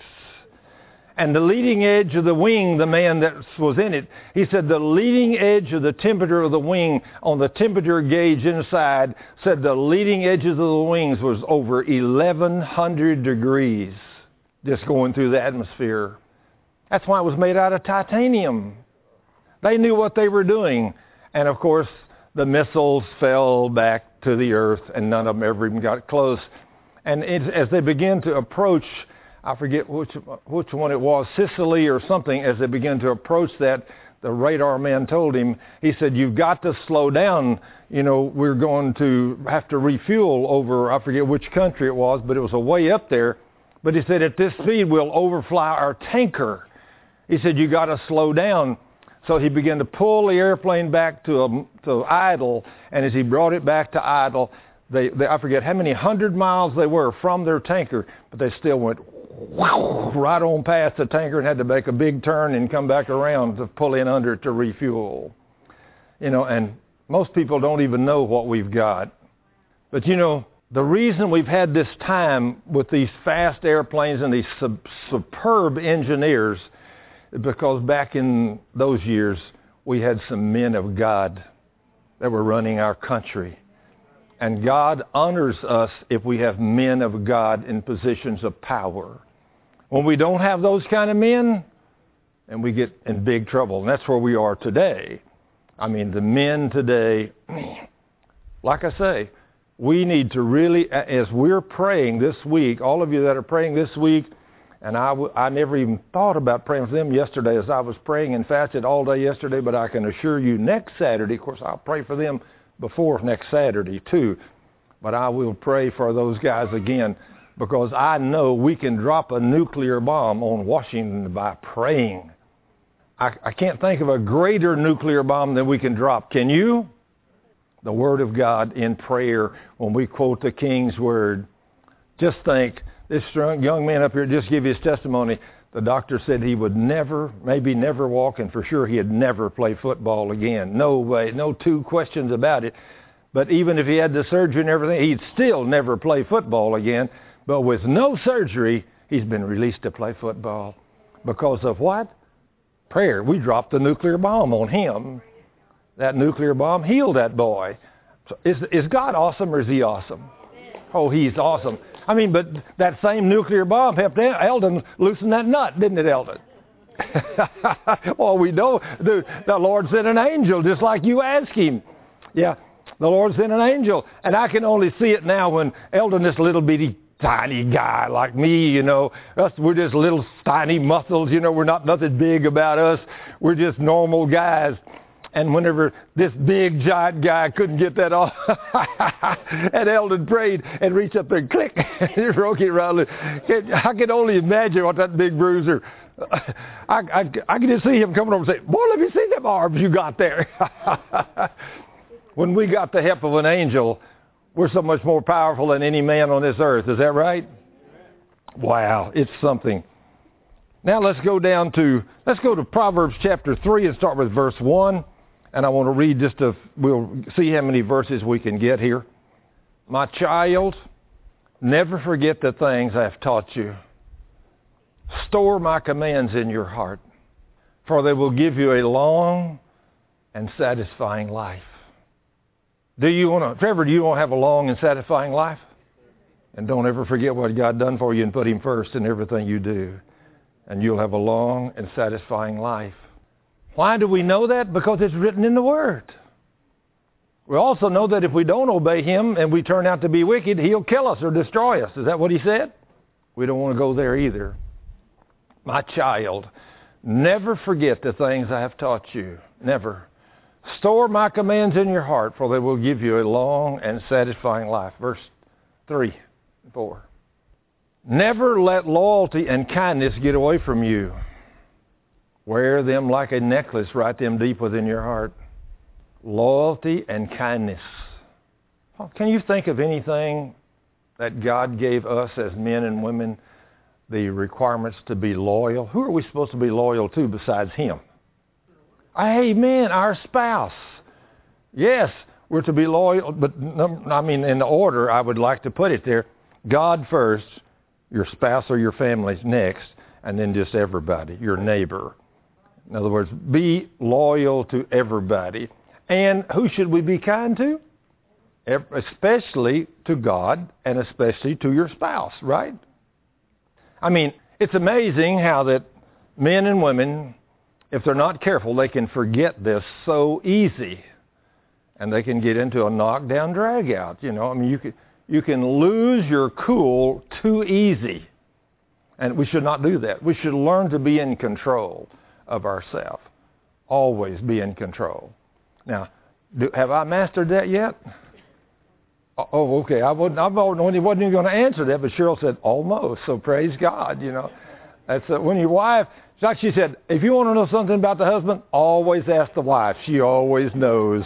And the leading edge of the wing, the man that was in it, he said the leading edge of the temperature of the wing on the temperature gauge inside said the leading edges of the wings was over eleven hundred degrees just going through the atmosphere. That's why it was made out of titanium. They knew what they were doing. And of course, the missiles fell back to the earth and none of them ever even got close. And it, as they began to approach, I forget which which one it was, Sicily or something, as they began to approach that, the radar man told him, he said, you've got to slow down. You know, we're going to have to refuel over, I forget which country it was, but it was a way up there. But he said, at this speed, we'll overfly our tanker. He said, you got to slow down. So he began to pull the airplane back to, a, to idle, and as he brought it back to idle, They, they, I forget how many hundred miles they were from their tanker, but they still went whoosh, right on past the tanker and had to make a big turn and come back around to pull in under it to refuel. You know, and most people don't even know what we've got. But you know, the reason we've had this time with these fast airplanes and these sub, superb engineers is because back in those years, we had some men of God that were running our country. And God honors us if we have men of God in positions of power. When we don't have those kind of men, and we get in big trouble. And that's where we are today. I mean, the men today, like I say, we need to really, as we're praying this week, all of you that are praying this week, and I, w- I never even thought about praying for them yesterday as I was praying and fasted all day yesterday, but I can assure you next Saturday, of course, I'll pray for them before next Saturday too. But I will pray for those guys again, because I know we can drop a nuclear bomb on Washington by praying. I, I can't think of a greater nuclear bomb than we can drop. Can you? The Word of God in prayer, when we quote the King's Word. Just think, this young man up here, just give his testimony. The doctor said he would never, maybe never walk, and for sure he'd never play football again. No way, no two questions about it. But even if he had the surgery and everything, he'd still never play football again. But with no surgery, he's been released to play football. Because of what? Prayer. We dropped the nuclear bomb on him. That nuclear bomb healed that boy. So is, is God awesome, or is he awesome? Oh, he's awesome. I mean, but that same nuclear bomb helped Eldon loosen that nut, didn't it, Eldon? Well, we know the, the Lord sent an angel, just like you asked him. Yeah, the Lord sent an angel. And I can only see it now when Eldon, this little bitty tiny guy like me, you know, us, we're just little tiny muscles, you know, we're not nothing big about us. We're just normal guys. And whenever this big giant guy couldn't get that off, and Eldon prayed and reached up there and click, and he broke it around. I can only imagine what that big bruiser, I, I, I can just see him coming over and say, boy, let me see them arms you got there. When we got the help of an angel, we're so much more powerful than any man on this earth. Is that right? Wow, it's something. Now let's go down to, let's go to Proverbs chapter three and start with verse one. And I want to read just a, we'll see how many verses we can get here. My child, never forget the things I have taught you. Store my commands in your heart, for they will give you a long and satisfying life. Do you want to, Trevor, do you want to have a long and satisfying life? And don't ever forget what God done for you, and put him first in everything you do. And you'll have a long and satisfying life. Why do we know that? Because it's written in the Word. We also know that if we don't obey him and we turn out to be wicked, he'll kill us or destroy us. Is that what he said? We don't want to go there either. My child, never forget the things I have taught you. Never. Store my commands in your heart, for they will give you a long and satisfying life. Verse three and four. Never let loyalty and kindness get away from you. Wear them like a necklace. Write them deep within your heart. Loyalty and kindness. Can you think of anything that God gave us as men and women, the requirements to be loyal? Who are we supposed to be loyal to besides him? Amen, our spouse. Yes, we're to be loyal, but I mean, in the order I would like to put it there. God first, your spouse or your family next, and then just everybody, your neighbor. In other words, be loyal to everybody. And who should we be kind to? Especially to God, and especially to your spouse, right? I mean, it's amazing how that men and women, if they're not careful, they can forget this so easy. And they can get into a knockdown, drag out. You know, I mean, you can, you can lose your cool too easy. And we should not do that. We should learn to be in control of ourselves. Always be in control. Now, do, have I mastered that yet? Oh, okay. I wasn't, I wasn't even going to answer that, but Cheryl said, almost. So praise God, you know. That's uh, when your wife, like she said, if you want to know something about the husband, always ask the wife. She always knows.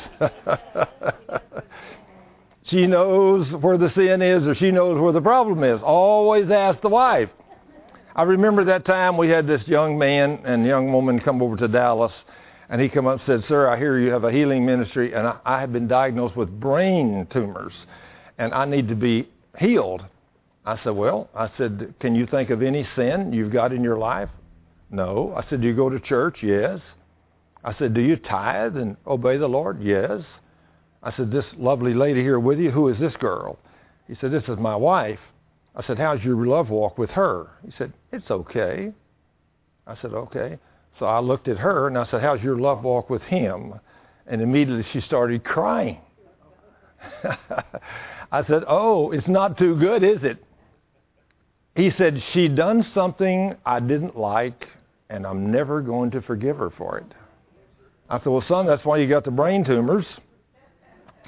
She knows where the sin is, or she knows where the problem is. Always ask the wife. I remember that time we had this young man and young woman come over to Dallas, and he come up and said, sir, I hear you have a healing ministry, and I, I have been diagnosed with brain tumors, and I need to be healed. I said, well, I said, can you think of any sin you've got in your life? No. I said, do you go to church? Yes. I said, do you tithe and obey the Lord? Yes. I said, this lovely lady here with you, who is this girl? He said, this is my wife. I said, how's your love walk with her? He said, it's okay. I said, okay. So I looked at her and I said, how's your love walk with him? And immediately she started crying. I said, oh, it's not too good, is it? He said, she done something I didn't like, and I'm never going to forgive her for it. I said, well, son, that's why you got the brain tumors.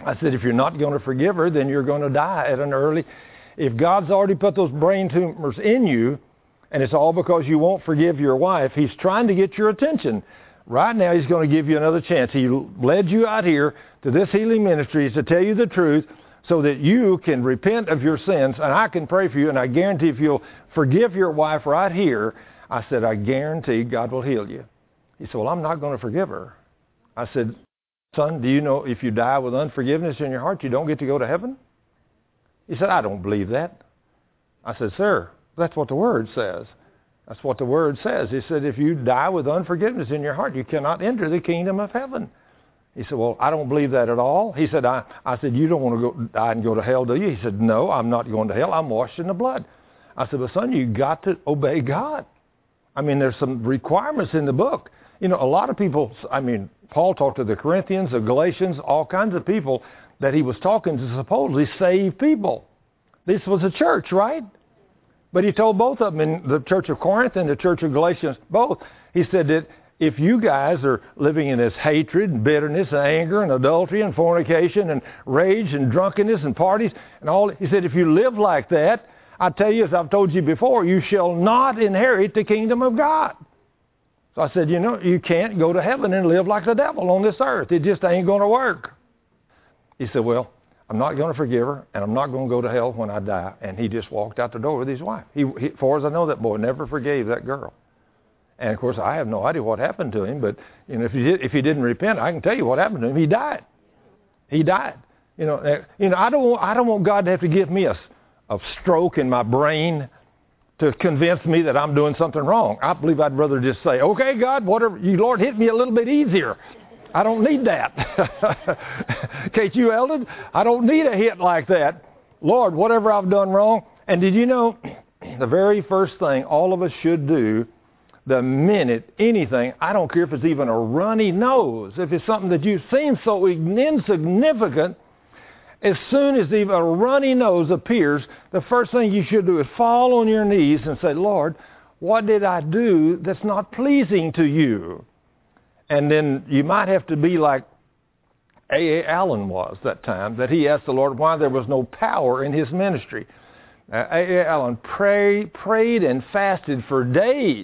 I said, if you're not going to forgive her, then you're going to die at an early... If God's already put those brain tumors in you, and it's all because you won't forgive your wife, he's trying to get your attention. Right now, he's going to give you another chance. He led you out here to this healing ministry to tell you the truth so that you can repent of your sins, and I can pray for you, and I guarantee if you'll forgive your wife right here, I said, I guarantee God will heal you. He said, well, I'm not going to forgive her. I said, son, do you know if you die with unforgiveness in your heart, you don't get to go to heaven? He said, I don't believe that. I said, sir, that's what the Word says. That's what the Word says. He said, if you die with unforgiveness in your heart, you cannot enter the kingdom of heaven. He said, well, I don't believe that at all. He said, I, I said, you don't want to go die and go to hell, do you? He said, no, I'm not going to hell. I'm washed in the blood. I said, well, son, you got to obey God. I mean, there's some requirements in the book. You know, a lot of people, I mean, Paul talked to the Corinthians, the Galatians, all kinds of people that he was talking to supposedly save people. This was a church, right? But he told both of them, in the church of Corinth and the church of Galatians, both, he said that if you guys are living in this hatred and bitterness and anger and adultery and fornication and rage and drunkenness and parties and all, he said, if you live like that, I tell you, as I've told you before, you shall not inherit the kingdom of God. So I said, you know, you can't go to heaven and live like the devil on this earth. It just ain't going to work. He said, well, I'm not going to forgive her, and I'm not going to go to hell when I die. And he just walked out the door with his wife. He, he, as far as I know, that boy never forgave that girl. And, of course, I have no idea what happened to him, but you know, if he, did, if he didn't repent, I can tell you what happened to him. He died. He died. You know, uh, you know, I don't want, I don't want God to have to give me a, a stroke in my brain to convince me that I'm doing something wrong. I believe I'd rather just say, okay, God, whatever, you, Lord, hit me a little bit easier. I don't need that. Kate, you Eldon, I don't need a hit like that. Lord, whatever I've done wrong. And did you know, the very first thing all of us should do the minute anything, I don't care if it's even a runny nose, if it's something that you seem so insignificant, as soon as even a runny nose appears, the first thing you should do is fall on your knees and say, Lord, what did I do that's not pleasing to you? And then you might have to be like A A Allen was that time, that he asked the Lord why there was no power in his ministry. Uh, A A Allen pray, prayed and fasted for days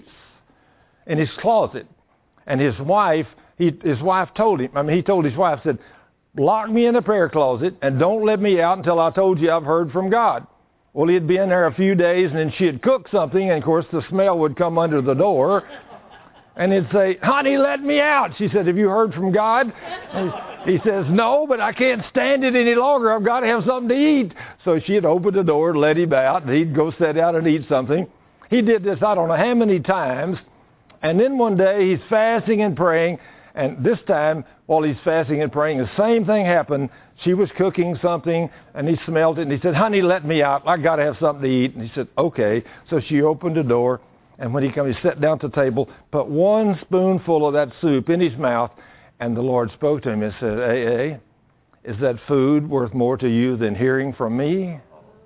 in his closet. And his wife, he, his wife told him, I mean, he told his wife, said, lock me in the prayer closet and don't let me out until I told you I've heard from God. Well, he'd been there a few days and then she'd cook something, and of course the smell would come under the door. And he'd say, honey, let me out. She said, have you heard from God? And he says, no, but I can't stand it any longer. I've got to have something to eat. So she'd open the door and let him out, and he'd go sit down and eat something. He did this I don't know how many times. And then one day he's fasting and praying, and this time while he's fasting and praying, the same thing happened. She was cooking something, and he smelled it, and he said, honey, let me out. I got to have something to eat. And he said, okay. So she opened the door. And when he came, he sat down at the table, put one spoonful of that soup in his mouth, and the Lord spoke to him and said, A A, is that food worth more to you than hearing from me?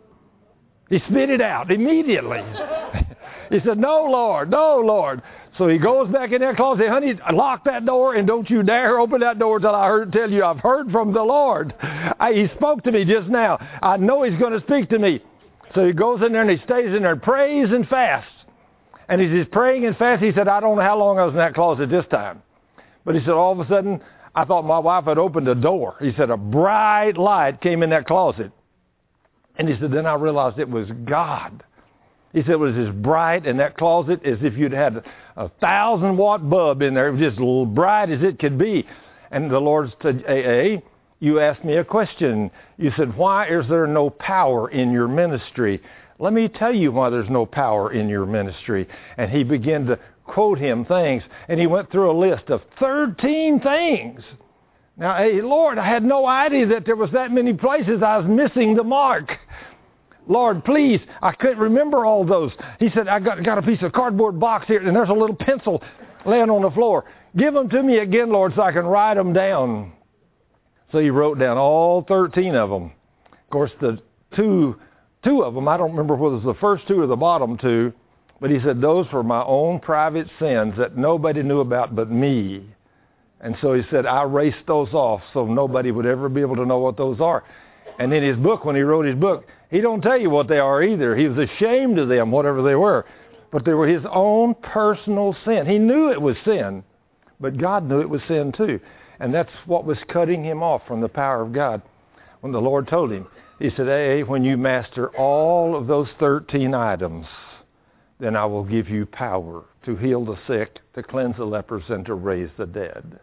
He spit it out immediately. He said, no, Lord, no, Lord. So he goes back in that closet, honey, lock that door, and don't you dare open that door till I heard, tell you I've heard from the Lord. I, he spoke to me just now. I know he's going to speak to me. So he goes in there and he stays in there and prays and fasts. And as he's praying and fasting, he said, I don't know how long I was in that closet this time. But he said, all of a sudden, I thought my wife had opened the door. He said, a bright light came in that closet. And he said, then I realized it was God. He said, it was as bright in that closet as if you'd had a thousand watt bulb in there. It was just as bright as it could be. And the Lord said, A A, you asked me a question. You said, why is there no power in your ministry? Let me tell you why there's no power in your ministry. And he began to quote him things. And he went through a list of thirteen things. Now, hey, Lord, I had no idea that there was that many places I was missing the mark. Lord, please, I couldn't remember all those. He said, I got, got a piece of cardboard box here, and there's a little pencil laying on the floor. Give them to me again, Lord, so I can write them down. So he wrote down all thirteen of them. Of course, the two... Two of them, I don't remember whether it was the first two or the bottom two, but he said those were my own private sins that nobody knew about but me. And so he said, I raced those off so nobody would ever be able to know what those are. And in his book, when he wrote his book, he don't tell you what they are either. He was ashamed of them, whatever they were. But they were his own personal sin. He knew it was sin, but God knew it was sin too. And that's what was cutting him off from the power of God. When the Lord told him, he said, hey, when you master all of those thirteen items, then I will give you power to heal the sick, to cleanse the lepers, and to raise the dead.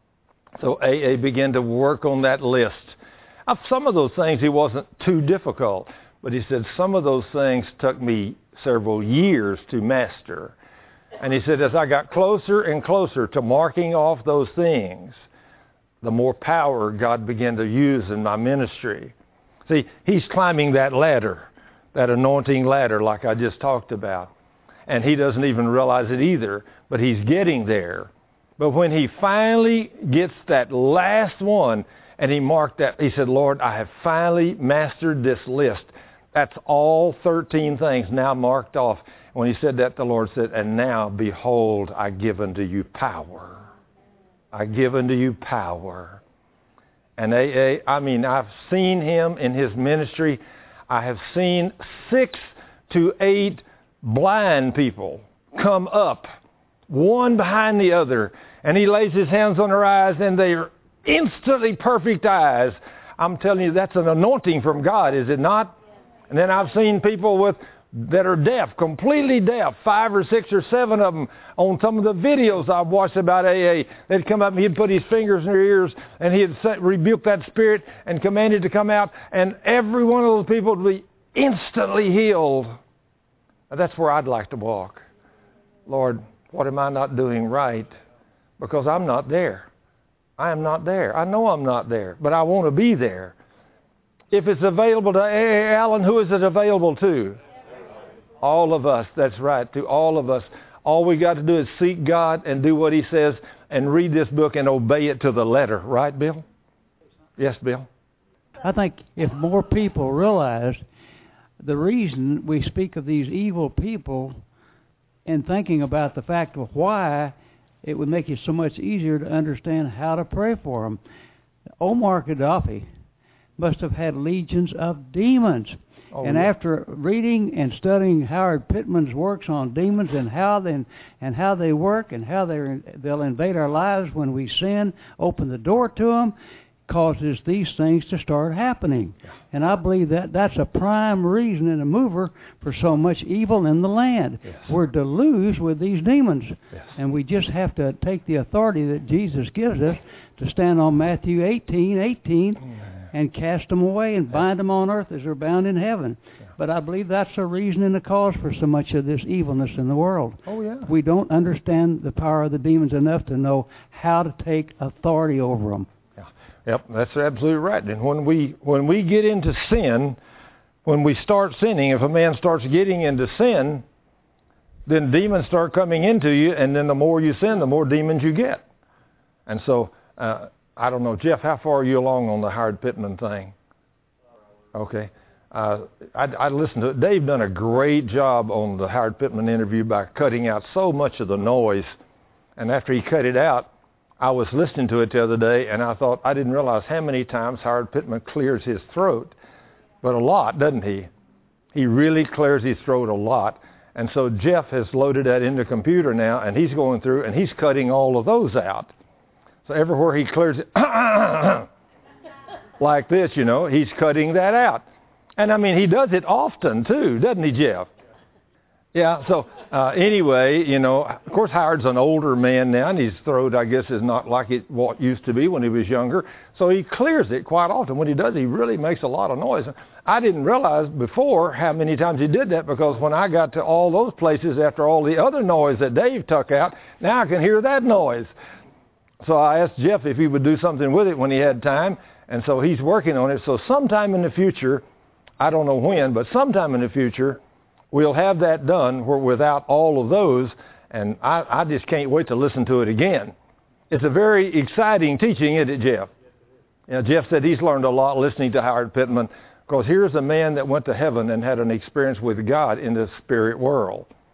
So A A began to work on that list. Of some of those things, he wasn't too difficult. But he said, some of those things took me several years to master. And he said, as I got closer and closer to marking off those things, the more power God began to use in my ministry. See, he's climbing that ladder, that anointing ladder like I just talked about. And he doesn't even realize it either, but he's getting there. But when he finally gets that last one, and he marked that, he said, Lord, I have finally mastered this list. That's all thirteen things now marked off. When he said that, the Lord said, and now, behold, I give unto you power. I give unto you power. And A A, I mean, I've seen him in his ministry. I have seen six to eight blind people come up, one behind the other, and he lays his hands on their eyes, and they are instantly perfect eyes. I'm telling you, that's an anointing from God, is it not? And then I've seen people with that are deaf, completely deaf, five or six or seven of them on some of the videos I've watched about A A. They'd come up and he'd put his fingers in their ears and he'd rebuke that spirit and command it to come out, and every one of those people would be instantly healed. That's where I'd like to walk. Lord, what am I not doing right? Because I'm not there. I am not there. I know I'm not there, but I want to be there. If it's available to A A Allen, who is it available to? All of us. That's right, to all of us. All we got to do is seek God and do what he says and read this book and obey it to the letter. Right, Bill? Yes, Bill? I think if more people realized the reason we speak of these evil people and thinking about the fact of why, it would make it so much easier to understand how to pray for them. Omar Gaddafi must have had legions of demons. Oh, and yeah. After reading and studying Howard Pittman's works on demons and how they and how they work and how they they'll invade our lives when we sin, open the door to them, causes these things to start happening. Yeah. And I believe that that's a prime reason and a mover for so much evil in the land. Yes. We're deluged with these demons. Yes. And we just have to take the authority that Jesus gives us to stand on Matthew eighteen eighteen. Mm. And cast them away and bind them on earth as they're bound in heaven. Yeah. But I believe that's a reason and a cause for so much of this evilness in the world. Oh, yeah. We don't understand the power of the demons enough to know how to take authority over them. Yeah. Yep, that's absolutely right. And when we when we get into sin, when we start sinning, if a man starts getting into sin, then demons start coming into you, and then the more you sin, the more demons you get. And so... Uh, I don't know, Jeff, how far are you along on the Howard Pittman thing? Okay. Uh, I, I listened to it. Dave done a great job on the Howard Pittman interview by cutting out so much of the noise. And after he cut it out, I was listening to it the other day, and I thought, I didn't realize how many times Howard Pittman clears his throat. But a lot, doesn't he? He really clears his throat a lot. And so Jeff has loaded that in the computer now, and he's going through, and he's cutting all of those out. So everywhere he clears it, like this, you know, he's cutting that out. And I mean, he does it often too, doesn't he, Jeff? Yeah, so uh, anyway, you know, of course Howard's an older man now, and his throat, I guess, is not like it what used to be when he was younger. So he clears it quite often. When he does, he really makes a lot of noise. I didn't realize before how many times he did that, because when I got to all those places after all the other noise that Dave took out, now I can hear that noise. So I asked Jeff if he would do something with it when he had time, and so he's working on it. So sometime in the future, I don't know when, but sometime in the future, we'll have that done where without all of those, and I, I just can't wait to listen to it again. It's a very exciting teaching, isn't it, Jeff? You know, Jeff said he's learned a lot listening to Howard Pittman, because here's a man that went to heaven and had an experience with God in the spirit world.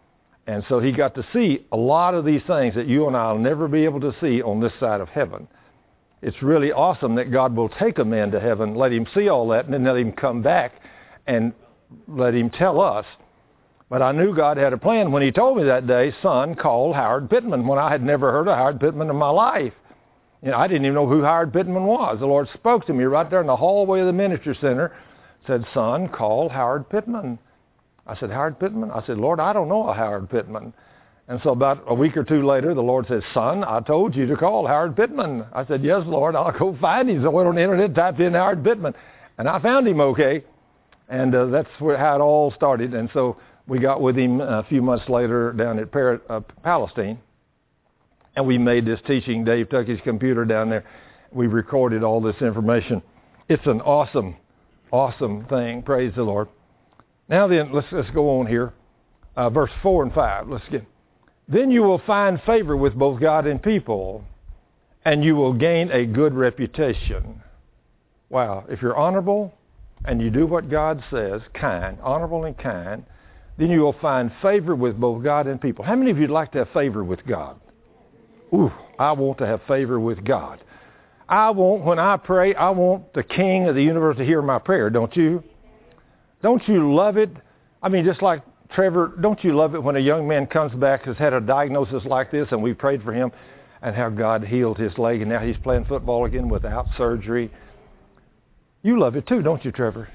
And so he got to see a lot of these things that you and I will never be able to see on this side of heaven. It's really awesome that God will take a man to heaven, let him see all that, and then let him come back and let him tell us. But I knew God had a plan when he told me that day, son, call Howard Pittman, when I had never heard of Howard Pittman in my life. You know, I didn't even know who Howard Pittman was. The Lord spoke to me right there in the hallway of the ministry center, said, son, call Howard Pittman. I said, Howard Pittman? I said, Lord, I don't know a Howard Pittman. And so about a week or two later, the Lord says, son, I told you to call Howard Pittman. I said, yes, Lord, I'll go find him. So I went on the internet, typed in Howard Pittman, and I found him okay. And uh, that's where, how it all started. And so we got with him a few months later down at Par- uh, Palestine, and we made this teaching. Dave took his computer down there. We recorded all this information. It's an awesome, awesome thing. Praise the Lord. Now then, let's, let's go on here. Uh, verse four and five. Let's get. Then you will find favor with both God and people, and you will gain a good reputation. Wow. If you're honorable and you do what God says, kind, honorable and kind, then you will find favor with both God and people. How many of you would like to have favor with God? Ooh, I want to have favor with God. I want, when I pray, I want the King of the universe to hear my prayer, don't you? Don't you love it? I mean, just like Trevor, don't you love it when a young man comes back, has had a diagnosis like this, and we prayed for him, and how God healed his leg, and now he's playing football again without surgery? You love it too, don't you, Trevor?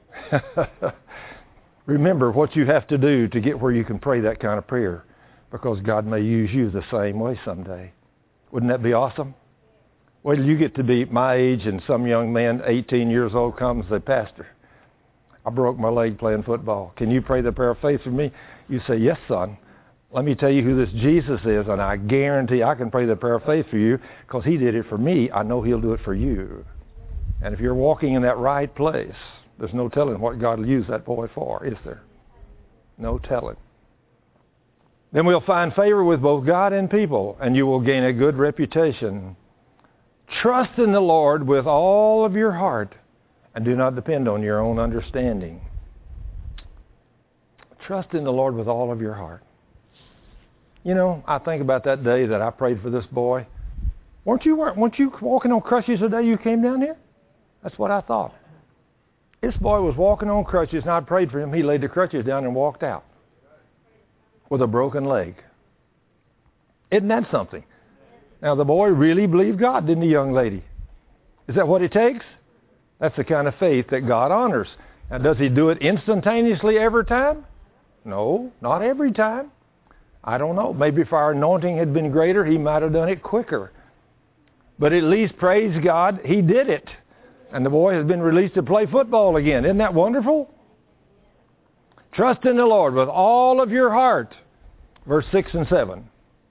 Remember what you have to do to get where you can pray that kind of prayer, because God may use you the same way someday. Wouldn't that be awesome? Well, you get to be my age, and some young man, eighteen years old, comes and says, Pastor, I broke my leg playing football. Can you pray the prayer of faith for me? You say, yes, son. Let me tell you who this Jesus is, and I guarantee I can pray the prayer of faith for you, because he did it for me. I know he'll do it for you. And if you're walking in that right place, there's no telling what God will use that boy for, is there? No telling. Then we'll find favor with both God and people, and you will gain a good reputation. Trust in the Lord with all of your heart, and do not depend on your own understanding. Trust in the Lord with all of your heart. You know, I think about that day that I prayed for this boy. Weren't you, weren't you walking on crutches the day you came down here? That's what I thought. This boy was walking on crutches, and I prayed for him. He laid the crutches down and walked out with a broken leg. Isn't that something? Now, the boy really believed God, didn't the young lady? Is that what it takes? That's the kind of faith that God honors. Now, does he do it instantaneously every time? No, not every time. I don't know. Maybe if our anointing had been greater, he might have done it quicker. But at least, praise God, he did it. And the boy has been released to play football again. Isn't that wonderful? Trust in the Lord with all of your heart. Verse six and seven.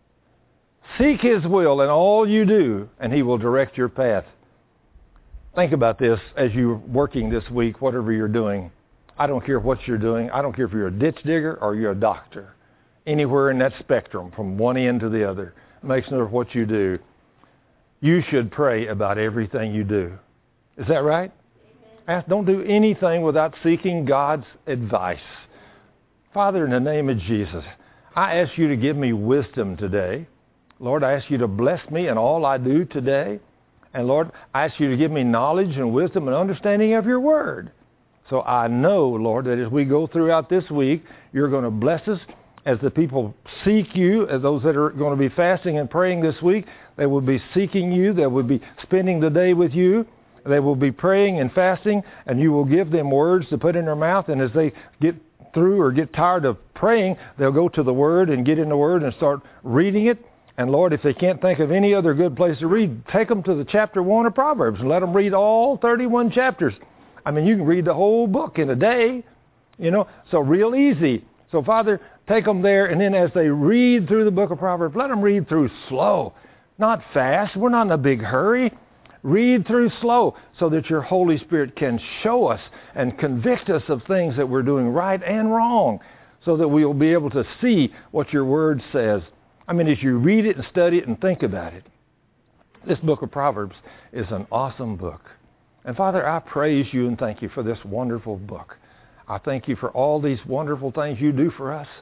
Seek his will in all you do, and he will direct your path. Think about this as you're working this week, whatever you're doing. I don't care what you're doing. I don't care if you're a ditch digger or you're a doctor. Anywhere in that spectrum, from one end to the other, makes no matter what you do. You should pray about everything you do. Is that right? Ask, don't do anything without seeking God's advice. Father, in the name of Jesus, I ask you to give me wisdom today. Lord, I ask you to bless me in all I do today. And Lord, I ask you to give me knowledge and wisdom and understanding of your word. So I know, Lord, that as we go throughout this week, you're going to bless us as the people seek you, as those that are going to be fasting and praying this week. They will be seeking you. They will be spending the day with you. They will be praying and fasting, and you will give them words to put in their mouth. And as they get through or get tired of praying, they'll go to the Word and get in the Word and start reading it. And Lord, if they can't think of any other good place to read, take them to the chapter one of Proverbs and let them read all thirty-one chapters. I mean, you can read the whole book in a day, you know, so real easy. So Father, take them there, and then as they read through the book of Proverbs, let them read through slow, not fast. We're not in a big hurry. Read through slow so that your Holy Spirit can show us and convict us of things that we're doing right and wrong, so that we'll be able to see what your word says. I mean, as you read it and study it and think about it, this book of Proverbs is an awesome book. And Father, I praise you and thank you for this wonderful book. I thank you for all these wonderful things you do for us.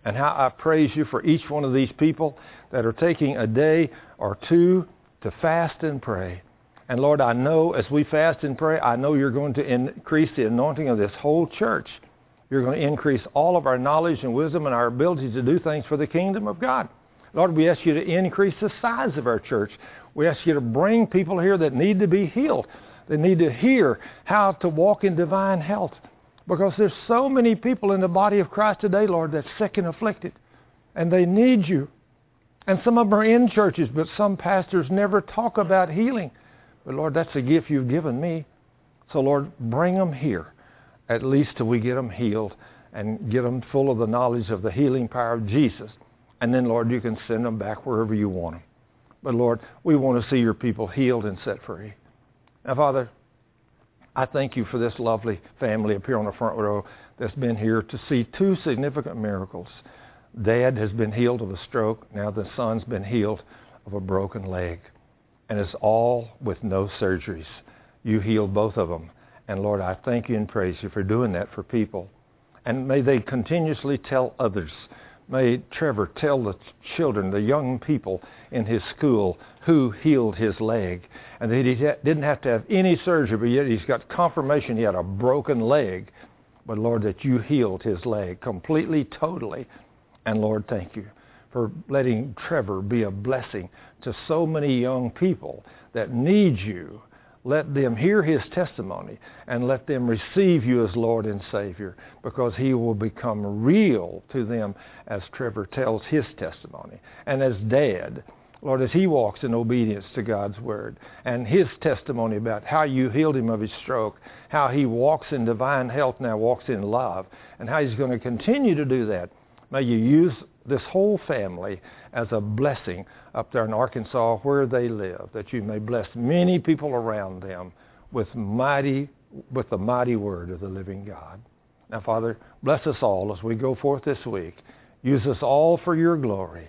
And how I praise you for each one of these people that are taking a day or two to fast and pray. And Lord, I know as we fast and pray, I know you're going to increase the anointing of this whole church. You're going to increase all of our knowledge and wisdom and our ability to do things for the kingdom of God. Lord, we ask you to increase the size of our church. We ask you to bring people here that need to be healed. They need to hear how to walk in divine health. Because there's so many people in the body of Christ today, Lord, that's sick and afflicted. And they need you. And some of them are in churches, but some pastors never talk about healing. But Lord, that's a gift you've given me. So Lord, bring them here, at least till we get them healed and get them full of the knowledge of the healing power of Jesus. And then, Lord, you can send them back wherever you want them. But Lord, we want to see your people healed and set free. Now, Father, I thank you for this lovely family up here on the front row that's been here to see two significant miracles. Dad has been healed of a stroke. Now the son's been healed of a broken leg. And it's all with no surgeries. You healed both of them. And Lord, I thank you and praise you for doing that for people. And may they continuously tell others. May Trevor tell the children, the young people in his school who healed his leg. And that he didn't have to have any surgery, but yet he's got confirmation he had a broken leg. But Lord, that you healed his leg completely, totally. And Lord, thank you for letting Trevor be a blessing to so many young people that need you. Let them hear his testimony and let them receive you as Lord and Savior, because he will become real to them as Trevor tells his testimony. And as Dad, Lord, as he walks in obedience to God's word and his testimony about how you healed him of his stroke, how he walks in divine health now, walks in love, and how he's going to continue to do that. May you use this whole family as a blessing up there in Arkansas where they live, that you may bless many people around them with mighty, with the mighty word of the living God. Now, Father, bless us all as we go forth this week. Use us all for your glory.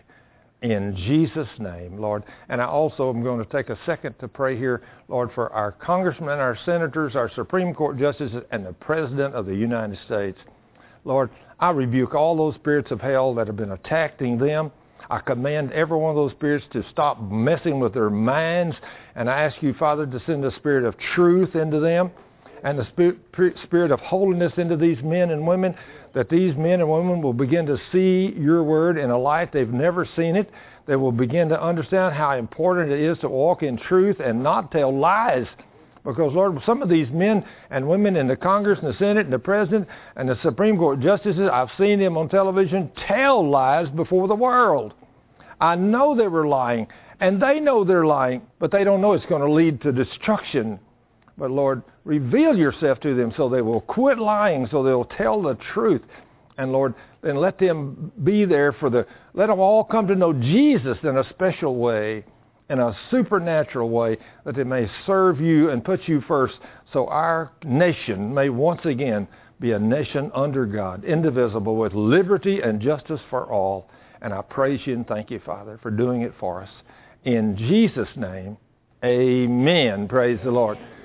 In Jesus' name, Lord. And I also am going to take a second to pray here, Lord, for our congressmen, our senators, our Supreme Court justices, and the President of the United States. Lord, I rebuke all those spirits of hell that have been attacking them. I command every one of those spirits to stop messing with their minds. And I ask you, Father, to send the spirit of truth into them and the spirit, spirit of holiness into these men and women, that these men and women will begin to see your word in a light they've never seen it. They will begin to understand how important it is to walk in truth and not tell lies. Because, Lord, some of these men and women in the Congress and the Senate and the President and the Supreme Court justices, I've seen them on television tell lies before the world. I know they were lying, and they know they're lying, but they don't know it's going to lead to destruction. But, Lord, reveal yourself to them so they will quit lying, so they'll tell the truth. And, Lord, then let them be there for the, let them all come to know Jesus in a special way, in a supernatural way, that they may serve you and put you first, so our nation may once again be a nation under God, indivisible, with liberty and justice for all. And I praise you and thank you, Father, for doing it for us. In Jesus' name, amen. Praise the Lord.